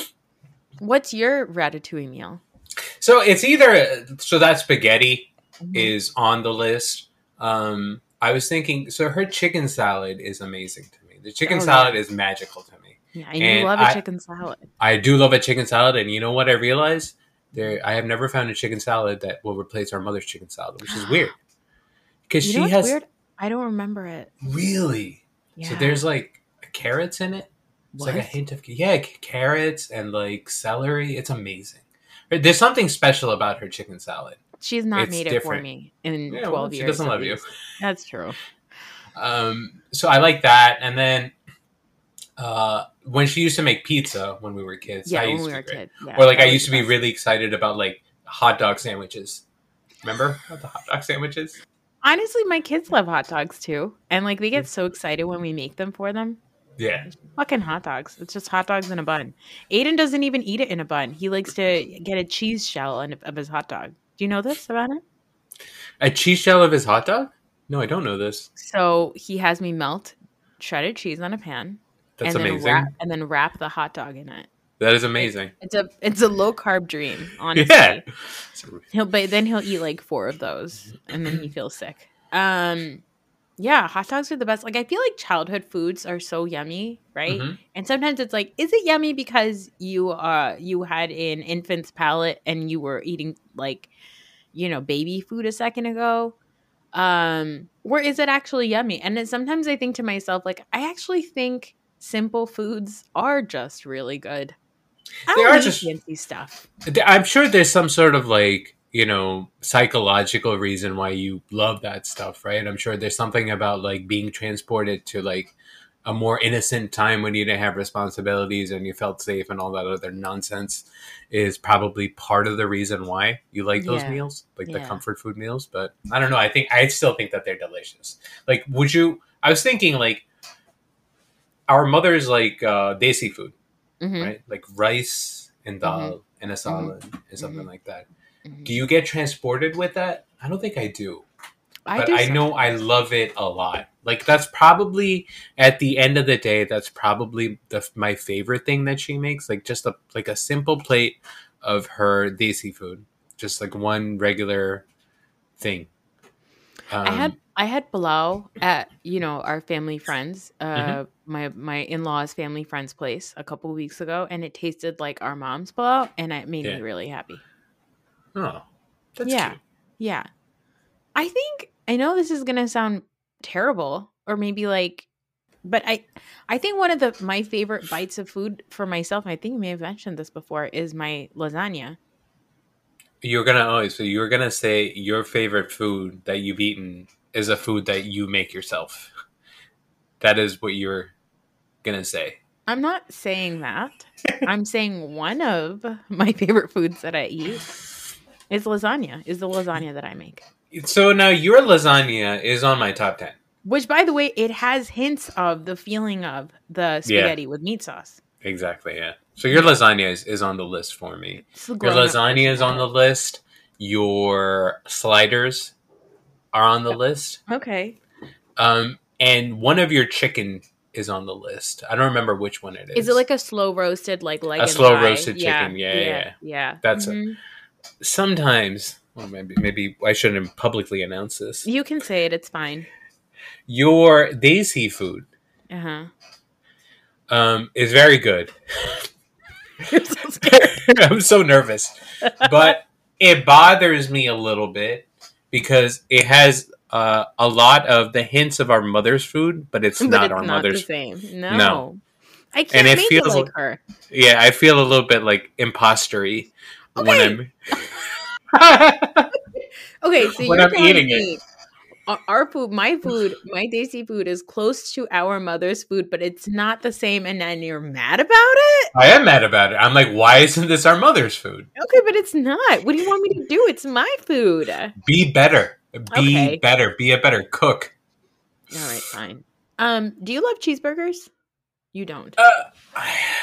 What's your ratatouille meal? So it's either so that spaghetti Mhm. is on the list. Um, I was thinking so her chicken salad is amazing to me. The chicken Oh, salad yeah. is magical to me. Yeah, and you And love a I- chicken salad. I do love a chicken salad, and you know what I realized? There, I have never found a chicken salad that will replace our mother's chicken salad, which is weird because You she know what's has weird? I don't remember it. really. Yeah. So there's like carrots in it. It's like a What? hint of yeah, c- carrots and like celery. It's amazing. There's something special about her chicken salad. She's not it's made it different. for me in Yeah, twelve well, she years. doesn't at love you. least. That's true. Um, so I like that. And then uh, when she used to make pizza when we were kids, Yeah, I when used we to were be great. kids. Yeah, Or like that I was used to the be best. really excited about like hot dog sandwiches. Remember the hot dog sandwiches? Honestly, my kids love hot dogs too, and like they get so excited when we make them for them. Yeah. Fucking hot dogs! It's just hot dogs in a bun. Aiden doesn't even eat it in a bun. He likes to get a cheese shell in- of his hot dog. Do you know this about him? A cheese shell of his hot dog? No, I don't know this. So he has me melt shredded cheese on a pan, That's and then amazing. wrap and then wrap the hot dog in it. That is amazing. It's a it's a low carb dream, honestly. Yeah. He'll but then he'll eat like four of those and then he feels sick. Um yeah, hot dogs are the best. Like I feel like childhood foods are so yummy, right? Mhm. And sometimes it's like, is it yummy because you uh you had an infant's palate and you were eating like, you know, baby food a second ago? Um, or is it actually yummy? And then sometimes I think to myself, like, I actually think simple foods are just really good. I They don't are need just- fancy stuff. I'm sure there's some sort of like, you know, psychological reason why you love that stuff, right? I'm sure there's something about like being transported to like a more innocent time when you didn't have responsibilities and you felt safe and all that other nonsense is probably part of the reason why you like those Yeah. meals, like the Yeah. comfort food meals. But I don't know. I think I still think that they're delicious. Like, would you? I was thinking like our mother's like uh, desi food, Mhm. right? Like rice and dal Mm-hmm. and a salad and something like that. Mhm. Do you get transported with that? I don't think I do. I But do I know I sometimes. love it a lot. Like that's probably at the end of the day, that's probably the my favorite thing that she makes. Like just a like a simple plate of her desi food, just like one regular thing. Um, I had I had pilau at you know our family friends, uh, Mhm. my my in laws' family friends' place a couple of weeks ago, and it tasted like our mom's pilau, and it made Yeah. me really happy. oh, that's yeah, cute. yeah. I think I know this is gonna sound terrible, or maybe like, but I I think one of the my favorite bites of food for myself, and I think you may have mentioned this before, is my lasagna. You're gonna oh, so you're gonna say your favorite food that you've eaten is a food that you make yourself. That is what you're gonna say. I'm not saying that. I'm saying one of my favorite foods that I eat. It's lasagna. Is the lasagna that I make. So now your lasagna is on my top ten. Which, by the way, it has hints of the feeling of the spaghetti yeah. with meat sauce. Exactly, yeah. So your lasagna is, is on the list for me. Your lasagna is on the list. Your sliders are on the list. Okay. Um, and one of your chicken is on the list. I don't remember which one it is. Is it like a slow roasted, like leg a and slow thigh? roasted chicken? Yeah, yeah, yeah. Yeah. yeah. That's mm-hmm. a, sometimes. Well, maybe maybe I shouldn't publicly announce this. You can say it. It's fine. Your Daisy food. Uh huh. Um, is very good. You're so scared. I'm so nervous, but it bothers me a little bit because it has uh, a lot of the hints of our mother's food, but it's but not it's our not mother's. The same. No, no. I can't and it make feels it like her. Yeah, I feel a little bit like impostery okay. when I'm. okay, so when you're I'm eating me, it. Our food, my food, my Daisy food is close to our mother's food, but it's not the same. And then you're mad about it? I am mad about it. I'm like, why isn't this our mother's food? Okay, but it's not. What do you want me to do? It's my food. Be better. Be okay. better. Be a better cook. All right, fine. Um, do you love cheeseburgers? You don't. Uh,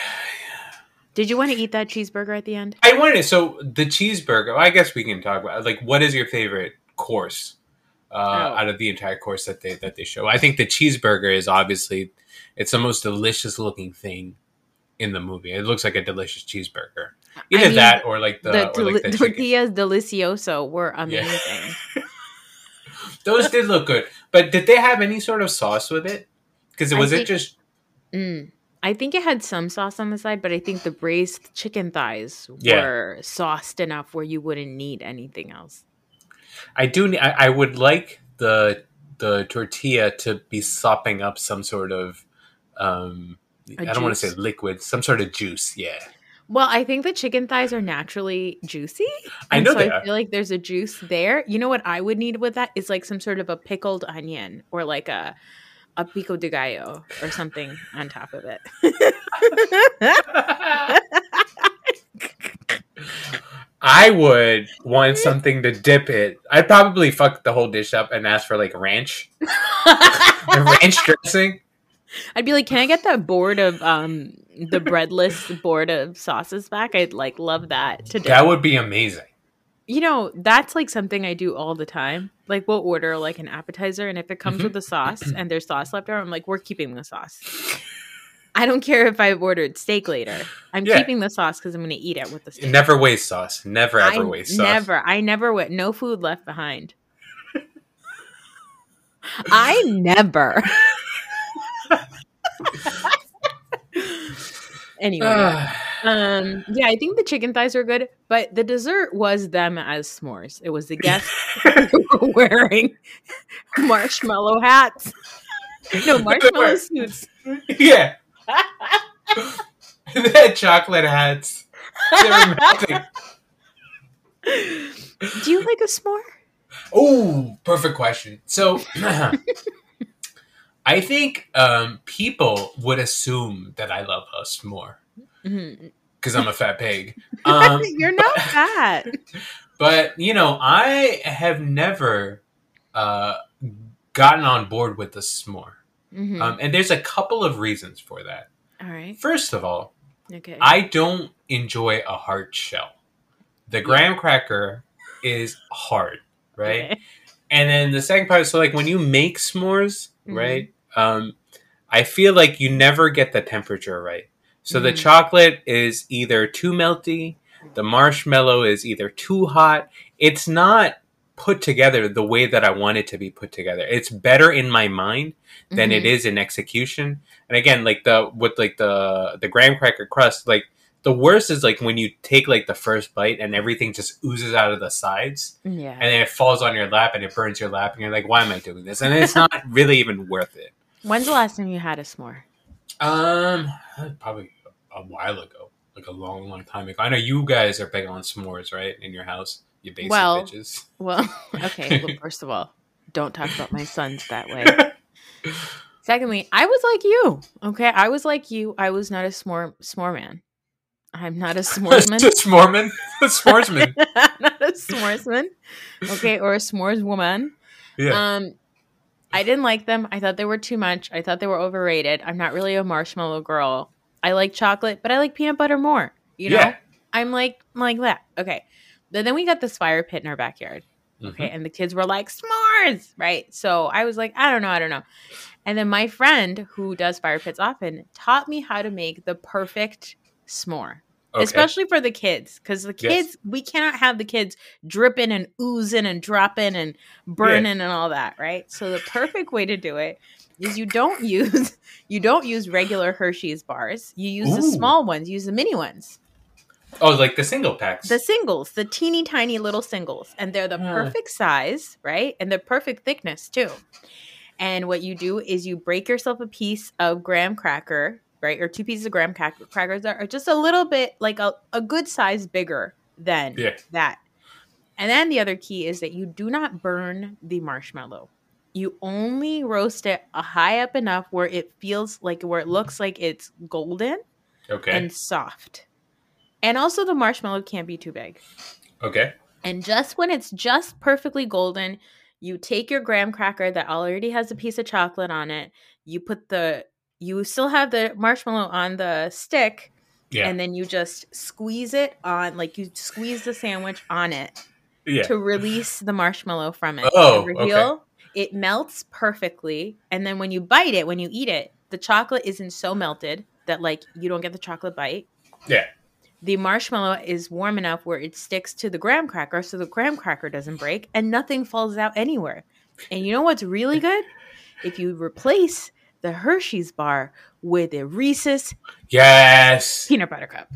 Did you want to eat that cheeseburger at the end? I wanted to. So the cheeseburger, I guess we can talk about, like, what is your favorite course? Uh, oh. out of the entire course that they that they show. I think the cheeseburger is obviously it's the most delicious looking thing in the movie. It looks like a delicious cheeseburger. Either I mean, that or like the, the, or like the tortillas delicioso were amazing. Yeah. Those did look good. But did they have any sort of sauce with it? Because was think, it just mm, I think it had some sauce on the side, but I think the braised chicken thighs yeah. were sauced enough where you wouldn't need anything else. I do. I, I would like the the tortilla to be sopping up some sort of. Um, I don't want to say liquid, some sort of juice. Yeah. Well, I think the chicken thighs are naturally juicy. I know so they I are. feel like there's a juice there. You know what I would need with that is like some sort of a pickled onion or like a a pico de gallo or something on top of it. I would want something to dip it. I'd probably fuck the whole dish up and ask for like ranch, ranch dressing. I'd be like, "Can I get that board of um the breadless board of sauces back? I'd like love that to dip." That would be amazing. You know, that's like something I do all the time. Like we'll order like an appetizer, and if it comes mm-hmm. with the sauce and there's sauce left over, I'm like, "We're keeping the sauce." I don't care if I've ordered steak later. I'm yeah. keeping the sauce because I'm going to eat it with the steak. Never waste sauce. Never ever I waste sauce. Never. I never waste. No food left behind. I never. Anyway, um, yeah, I think the chicken thighs are good, but the dessert was them as s'mores. It was the guests who were wearing marshmallow hats. No, marshmallow suits. Yeah. They had chocolate hats. They were melting. Do you like a s'more? Oh, perfect question. So, I think um, people would assume that I love a s'more because mm-hmm. I'm a fat pig. Um, You're not but, fat. But, you know, I have never uh, gotten on board with the s'more. Mm-hmm. Um, and there's a couple of reasons for that. All right. First of all, okay. I don't enjoy a hard shell. The graham yeah. cracker is hard, right? Okay. And then the second part is so like when you make s'mores, mm-hmm. right? Um, I feel like you never get the temperature right. So mm-hmm. the chocolate is either too melty, the marshmallow is either too hot. It's not put together the way that I want it to be put together. It's better in my mind than mm-hmm. it is in execution. And again, like the with like the the graham cracker crust, like the worst is like when you take like the first bite and everything just oozes out of the sides. Yeah. And then it falls on your lap and it burns your lap and you're like, why am I doing this? And it's not really even worth it. When's the last time you had a s'more? Um, probably a while ago, like a long, long time ago. I know you guys are big on s'mores, right? In your house, you basic well, bitches. Well, okay. Well, first of all, don't talk about my sons that way. Secondly, I was like you. Okay, I was like you. I was not a s'more s'more man. I'm not a s'moresman. A s'moreman? A s'moresman. I'm not a s'moresman. Okay, or a s'mores woman. Yeah. Um, I didn't like them. I thought they were too much. I thought they were overrated. I'm not really a marshmallow girl. I like chocolate, but I like peanut butter more. You know? Yeah. I'm like like that. Okay. But then we got this fire pit in our backyard. Okay. Mm-hmm. And the kids were like, s'mores. Right. So I was like, I don't know. I don't know. And then my friend who does fire pits often taught me how to make the perfect s'more. Okay. Especially for the kids. Because the kids, Yes. we cannot have the kids dripping and oozing and dropping and burning Yeah. and all that. Right. So the perfect way to do it is you don't use you don't use regular Hershey's bars. You use the Ooh. small ones. You use the mini ones. Oh, like the single packs. The singles, the teeny tiny little singles. And they're the Uh. perfect size, right? And the perfect thickness too. And what you do is you break yourself a piece of graham cracker, right? Or two pieces of graham crack- crackers that are just a little bit like a, a good size bigger than Yeah. that. And then the other key is that you do not burn the marshmallow. You only roast it high up enough where it feels like, where it looks like it's golden Okay. and soft. And also the marshmallow can't be too big. Okay. And just when it's just perfectly golden, you take your graham cracker that already has a piece of chocolate on it. You put the, you still have the marshmallow on the stick. Yeah. And then you just squeeze it on, like you squeeze the sandwich on it Yeah. to release the marshmallow from it. Oh, The reveal, it melts perfectly. And then when you bite it, when you eat it, the chocolate isn't so melted that like you don't get the chocolate bite. Yeah. The marshmallow is warm enough where it sticks to the graham cracker so the graham cracker doesn't break and nothing falls out anywhere. And you know what's really good? If you replace the Hershey's bar with a Reese's Yes. peanut butter cup.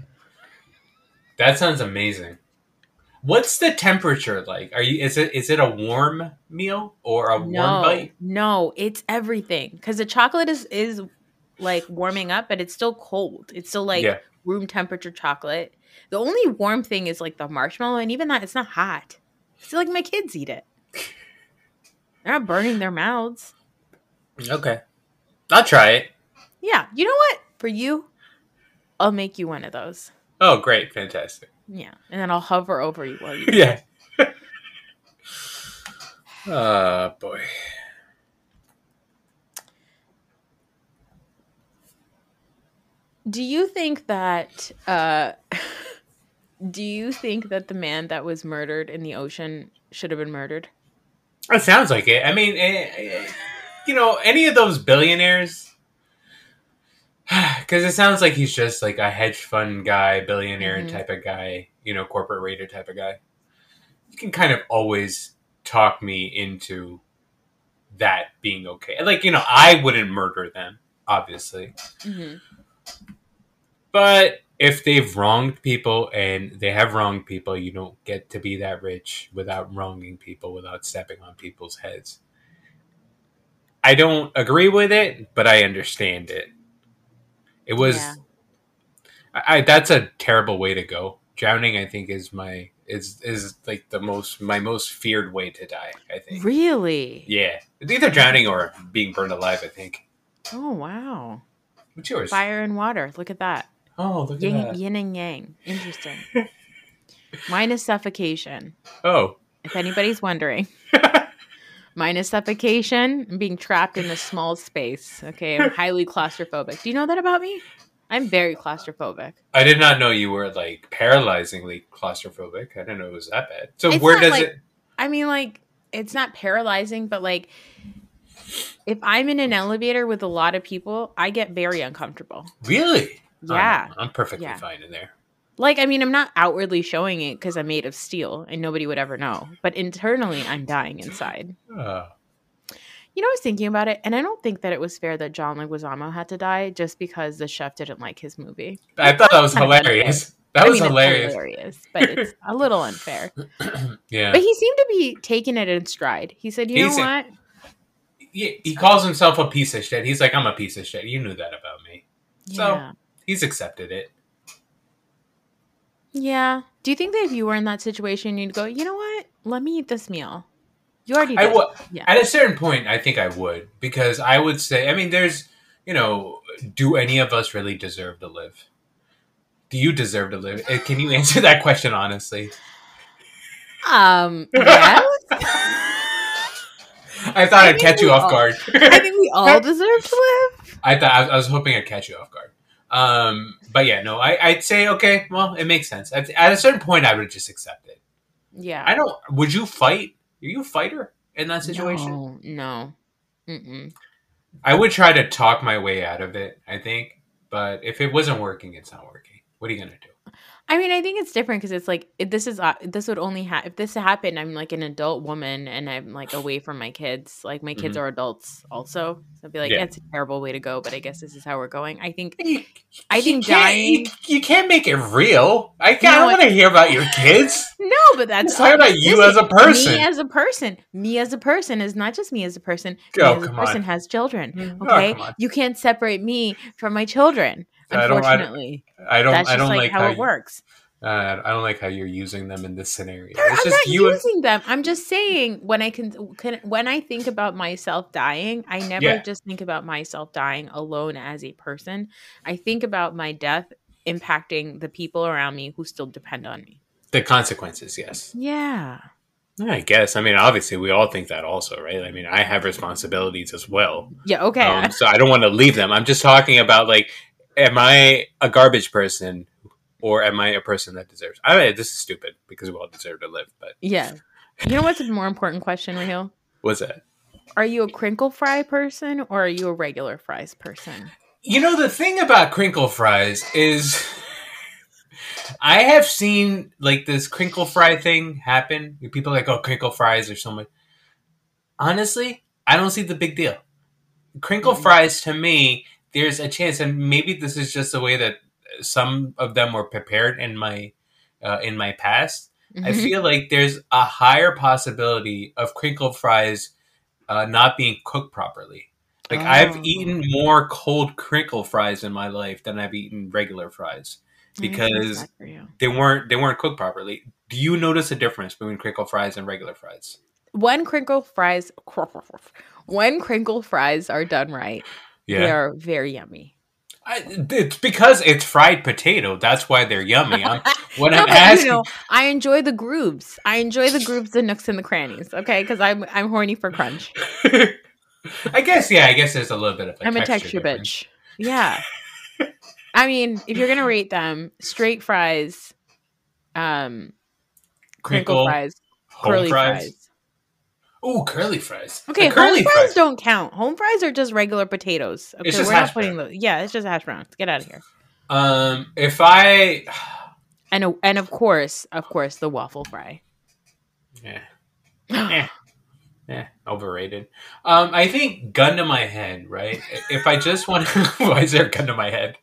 That sounds amazing. What's the temperature like? Are you is it is it a warm meal or a warm No, bite? no, it's everything. Because the chocolate is is like warming up, but it's still cold. It's still like Yeah. room temperature chocolate. The only warm thing is like the marshmallow, and even that, it's not hot. It's like my kids eat it. They're not burning their mouths. Okay. I'll try it. Yeah, you know what? For you, I'll make you one of those. Oh, great. Fantastic. Yeah, and then I'll hover over you while you. Yeah. Oh, boy. Do you think that? Uh, do you think that the man that was murdered in the ocean should have been murdered? It sounds like it. I mean, eh, eh, you know, any of those billionaires, because it sounds like he's just like a hedge fund guy, billionaire Mhm. type of guy, you know, corporate raider type of guy. You can kind of always talk me into that being okay. Like, you know, I wouldn't murder them, obviously. Mm-hmm. But if they've wronged people and they have wronged people, you don't get to be that rich without wronging people, without stepping on people's heads. I don't agree with it, but I understand it. It was, Yeah. I, I that's a terrible way to go. Drowning, I think, is my is is like the most my most feared way to die. I think. Really? Yeah, it's either drowning or being burned alive. I think. Oh wow! What's yours? Fire and water. Look at that. Oh, look at Yin, that. yin and yang. Interesting. Mine is suffocation. Oh. If anybody's wondering. Mine is suffocation and being trapped in a small space. Okay, I'm highly claustrophobic. Do you know that about me? I'm very claustrophobic. I did not know you were like paralyzingly claustrophobic. I didn't know it was that bad. So It's where not does like- it? I mean, like, it's not paralyzing, but like, if I'm in an elevator with a lot of people, I get very uncomfortable. Really? Yeah. Oh, no, I'm perfectly Yeah. fine in there. Like, I mean, I'm not outwardly showing it because I'm made of steel and nobody would ever know. But internally, I'm dying inside. Oh. You know, I was thinking about it, and I don't think that it was fair that John Leguizamo had to die just because the chef didn't like his movie. I thought that was kind of hilarious. That I was mean, hilarious. It's hilarious, but it's a little unfair. Yeah. But he seemed to be taking it in stride. He said, you He's know a- what? he, he calls himself a piece of shit. He's like, I'm a piece of shit. You knew that about me. So Yeah. he's accepted it. Yeah. Do you think that if you were in that situation, you'd go, you know what? Let me eat this meal. You already I did. would. Yeah. At a certain point, I think I would. Because I would say, I mean, there's, you know, do any of us really deserve to live? Do you deserve to live? Uh, Can you answer that question honestly? Um, yes. I thought I I'd think catch you we off all- guard. I think we all deserve to live. I thought I was, I was hoping I'd catch you off guard. Um, but yeah, no, I, I'd say okay. Well, it makes sense. At, at a certain point, I would just accept it. Yeah. I don't. Would you fight? Are you a fighter in that situation? No. No. Mm-mm. I would try to talk my way out of it. I think, but if it wasn't working, it's not working. What are you gonna do? I mean, I think it's different because it's like if this is uh, this would only ha- if this happened. I'm like an adult woman and I'm like away from my kids. Like my kids Mhm. are adults also. So I'd be like, Yeah. yeah. It's a terrible way to go, but I guess this is how we're going. I think You, I think you can't, dying. You, you can't make it real. I, can't, No, I don't I- want to hear about your kids. No, but that's Let's talk about you listen, as a person. Me as a person. Me as a person is not just me as a person. Oh, me as a come person on. has children. Oh, Okay, come on. you can't separate me from my children. I don't- I don't- Unfortunately, I don't. that's I just don't like, like how, it you- works. Uh, I don't like how you're using them in this scenario. They're- It's I'm just not you. using them. I'm just saying when I can, can when I think about myself dying, I never Yeah. just think about myself dying alone as a person. I think about my death impacting the people around me who still depend on me. The consequences, yes. Yeah. I guess. I mean, obviously, we all think that also, right? I mean, I have responsibilities as well. Yeah. Okay. Um, so I don't want to leave them. I'm just talking about, like, am I a garbage person or am I a person that deserves? I mean, this is stupid because we all deserve to live, but Yeah. You know what's a more important question, Raheel? what's that? Are you a crinkle fry person or are you a regular fries person? You know, the thing about crinkle fries is I have seen like this crinkle fry thing happen. People are like, oh, crinkle fries are so much. Honestly, I don't see the big deal. Crinkle Mm-hmm. fries to me, there's a chance, and maybe this is just the way that some of them were prepared in my uh, in my past. I Mhm. feel like there's a higher possibility of crinkle fries uh, not being cooked properly. Like I've Oh. eaten more cold crinkle fries in my life than I've eaten regular fries I can see because that for you. they weren't they weren't cooked properly. Do you notice a difference between crinkle fries and regular fries? When crinkle fries, when crinkle fries are done right, they Yeah, are very yummy. I, it's because it's fried potato. That's why they're yummy. I'm, when No, I'm but, asking, you know, I enjoy the grooves. I enjoy the grooves, the nooks, and the crannies. Okay, because I'm I'm horny for crunch. I guess yeah. I guess there's a little bit of a I'm a texture texture difference. bitch. Yeah. I mean, if you're gonna rate them, straight fries, um, crinkle, Crinkle, fries, home curly fries. fries. Ooh, curly fries. Okay, The curly home fries, don't count. Home fries are just regular potatoes. Okay, It's just we're hash not putting those. Yeah, it's just hash browns. Get out of here. Um, if I, And a, and of course, of course, the waffle fry. yeah, eh, eh, overrated. Um, I think gun to my head, right? If I just want, why is there a gun to my head?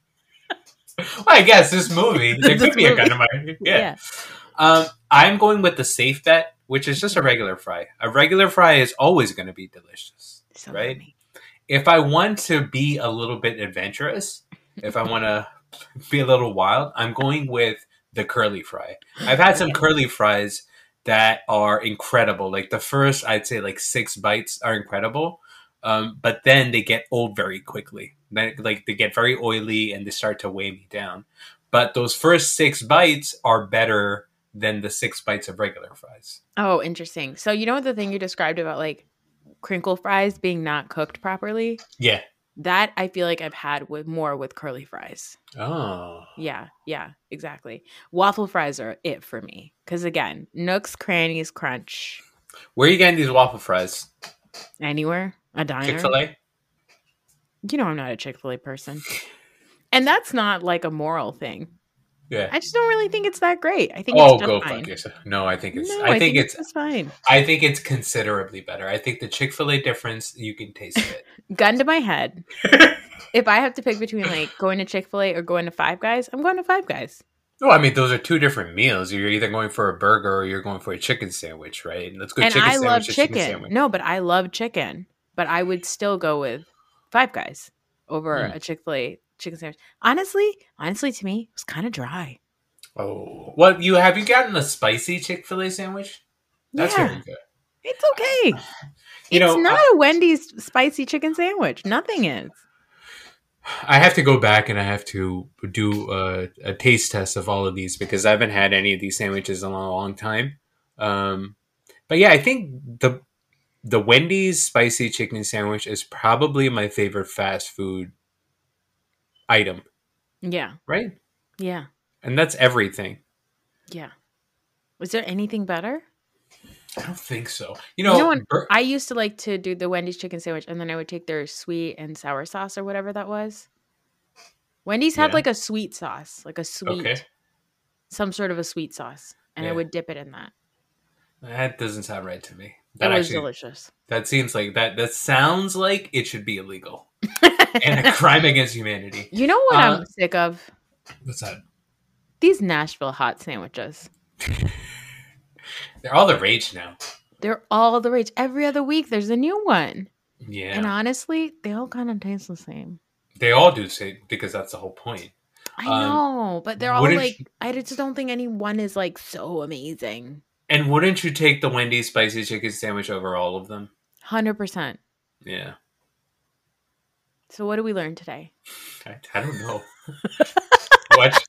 Well, I guess this movie there This could be a gun movie. to my head. Yeah. Um, I'm going with the safe bet, which is just a regular fry. A regular fry is always going to be delicious, So right? yummy. If I want to be a little bit adventurous, if I want to be a little wild, I'm going with the curly fry. I've had some curly fries that are incredible. Like the first, I'd say like six bites are incredible. Um, but then they get old very quickly. Then, like they get very oily and they start to weigh me down. But those first six bites are better than the six bites of regular fries. Oh, interesting. So you know what the thing you described about like crinkle fries being not cooked properly? Yeah. That I feel like I've had with more with curly fries. Oh. Yeah, yeah, exactly. Waffle fries are it for me. Because again, nooks, crannies, crunch. Where are you getting these waffle fries? Anywhere? A diner? Chick-fil-A? You know I'm not a Chick-fil-A person. And that's not like a moral thing. Yeah. I just don't really think it's that great. I think Oh, it's just go fine. fuck yourself. No, I think it's. No, I, think, it's. just fine. I think it's considerably better. I think the Chick-fil-A difference, you can taste it. Gun to my head. If I have to pick between like going to Chick-fil-A or going to Five Guys, I'm going to Five Guys. Well, I mean, those are two different meals. You're either going for a burger or you're going for a chicken sandwich, right? Let's go And chicken I sandwich love or chicken. sandwich. No, but I love chicken. But I would still go with Five Guys over Hmm. a Chick-fil-A chicken sandwich. Honestly, honestly, to me, it was kind of dry. Oh, well, you have you gotten the spicy Chick-fil-A sandwich? That's Yeah. very good. It's okay. You it's know, not I- a Wendy's spicy chicken sandwich. Nothing is. I have to go back and I have to do a, a taste test of all of these because I haven't had any of these sandwiches in a long time. Um, but yeah, I think the the Wendy's spicy chicken sandwich is probably my favorite fast food item. Yeah. Right? Yeah. And that's everything. Yeah. Was there anything better? I don't think so. You know, You know what? bur- I used to like to do the Wendy's chicken sandwich, and then I would take their sweet and sour sauce or whatever that was. Wendy's had Yeah. like a sweet sauce, like a sweet, okay. some sort of a sweet sauce, and I Yeah. would dip it in that. That doesn't sound right to me. It That was actually, delicious. that seems like that. That sounds like it should be illegal and a crime against humanity. You know what Uh, I'm sick of? What's that? These Nashville hot sandwiches. They're all the rage now. They're all the rage. Every other week, there's a new one. Yeah, And honestly, they all kind of taste the same. they all do say because that's the whole point. I Um, know, but they're all wouldn't like, you- I just don't think any one is like so amazing. And wouldn't you take the Wendy's spicy chicken sandwich over all of them? one hundred percent. Yeah, So, what did we learn today? I, I don't know. What?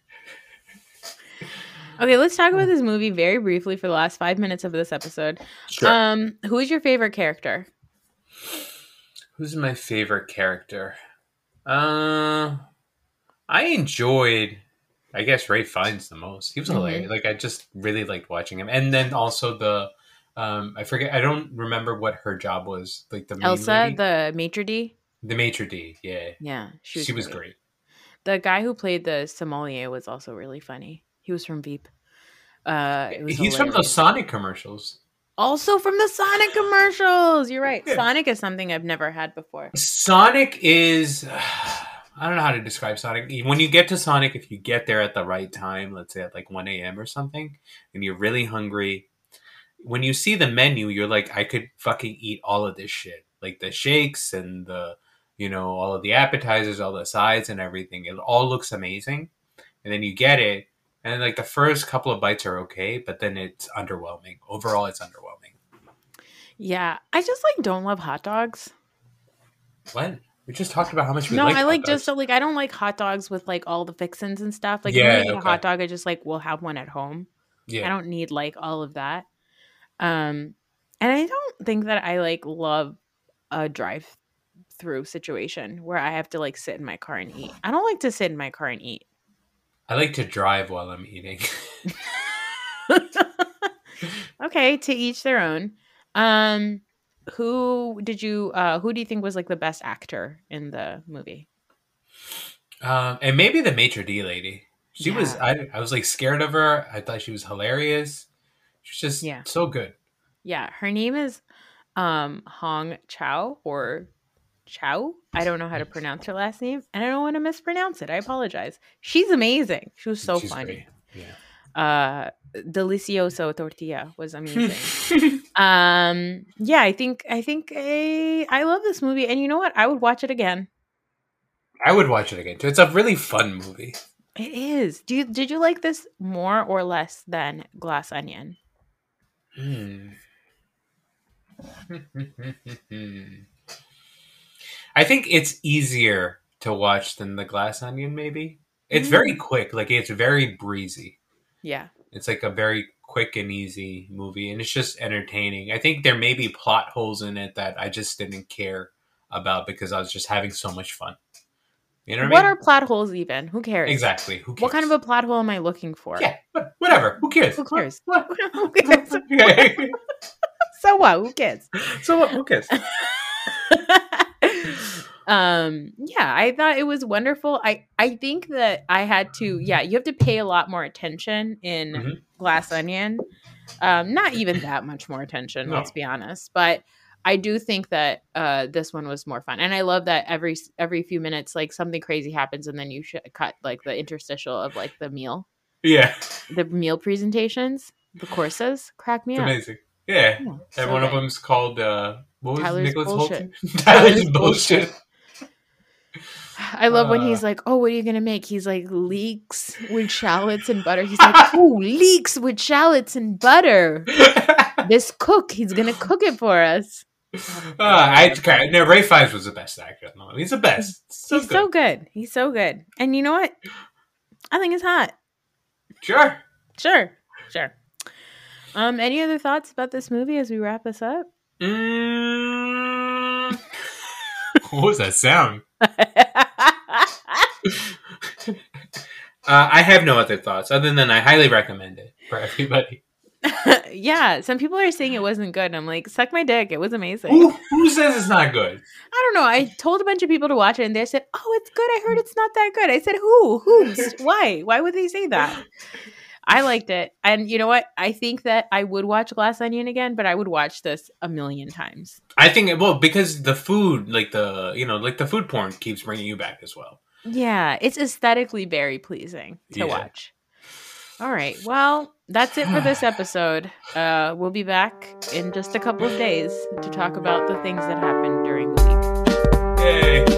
Okay, let's talk about this movie very briefly for the last five minutes of this episode. Sure. Um, who is your favorite character? Who's my favorite character? Uh, I enjoyed, I guess, Ray Fiennes the most. He was Mhm. hilarious. Like, I just really liked watching him. And then also the, um, I forget, I don't remember what her job was. Like the main Elsa, lady? the maitre d'? the maitre d'. Yeah, Yeah, she she was, was, great. The guy who played the sommelier was also really funny. He was from Veep. Uh, it was He's from hilarious. those Sonic commercials. Also from the Sonic commercials. You're right. Yeah. Sonic is something I've never had before. Sonic is, I don't know how to describe Sonic. When you get to Sonic, if you get there at the right time, let's say at like one a.m. or something, and you're really hungry, when you see the menu, you're like, I could fucking eat all of this shit. Like the shakes and the, you know, all of the appetizers, all the sides and everything. It all looks amazing. And then you get it, and like the first couple of bites are okay, but then it's underwhelming. Overall, it's underwhelming. Yeah, I just like don't love hot dogs. What? We just talked about how much we No, like I hot like dogs. just like I don't like hot dogs with like all the fixins and stuff. Like Yeah, when I eat a okay. hot dog, I just like will have one at home. Yeah. I don't need like all of that. Um, and I don't think that I like love a drive-through situation where I have to like sit in my car and eat. I don't like to sit in my car and eat. I like to drive while I'm eating. Okay, to each their own. Um, who did you? Uh, who do you think was like the best actor in the movie? Um, and maybe the maitre d' lady. She was. Yeah. I, I was like scared of her. I thought she was hilarious. She's just Yeah. so good. Yeah, her name is um Hong Chow or Chow. I don't know how to pronounce her last name, and I don't want to mispronounce it. I apologize. She's amazing. She was so She's funny. great. Yeah. Uh, Delicioso tortilla was amazing. um, yeah, I think I think I, I love this movie, and you know what? I would watch it again. I would watch it again too. It's a really fun movie. It is. Do you did you like this more or less than Glass Onion? Hmm. I think it's easier to watch than the Glass Onion. Maybe it's very quick. Like it's very breezy. Yeah. It's like a very quick and easy movie, and it's just entertaining. I think there may be plot holes in it that I just didn't care about because I was just having so much fun. You know what, What I are mean? plot holes even? Who cares? Exactly. Who cares? What kind of a plot hole am I looking for? Yeah, but whatever. Who cares? Who cares? What? Who cares? Okay. So what? Who cares? So what? Who cares? um yeah, I thought it was wonderful. I I think that I had to yeah, you have to pay a lot more attention in Mhm. Glass Onion. Um not even that much more attention, No. let's be honest, but I do think that uh this one was more fun. And I love that every every few minutes like something crazy happens and then you should cut like the interstitial of like the meal. Yeah, The meal presentations, the courses crack me it's up. amazing. Yeah, Yeah, and so one of good. them's called uh, what was Tyler's Nicholas Bullshit. Holt? Tyler's bullshit. I love when Uh, he's like, "Oh, what are you gonna make?" He's like, "Leeks with shallots and butter." He's like, "Oh, leeks with shallots and butter." This cook, he's gonna cook it for us. Uh, I no Ray Fiennes was the best actor. No, he's the best. So He's good. so good. He's so good. And you know what? I think it's hot. Sure. Sure. Sure. Um, any other thoughts about this movie as we wrap this up? Mm. What was that sound? uh, I have no other thoughts other than I highly recommend it for everybody. Yeah, some people are saying it wasn't good. And I'm like, suck my dick. It was amazing. Who, who says it's not good? I don't know. I told a bunch of people to watch it and they said, oh, it's good. I heard it's not that good. I said, who? Who? Why? Why would they say that? I liked it. And you know what? I think that I would watch Glass Onion again, but I would watch this a million times. I think, well, because the food, like the, you know, like the food porn keeps bringing you back as well. Yeah, it's aesthetically very pleasing to Yeah. watch. All right. Well, that's it for this episode. Uh, we'll be back in just a couple of days to talk about the things that happened during the week. Yay.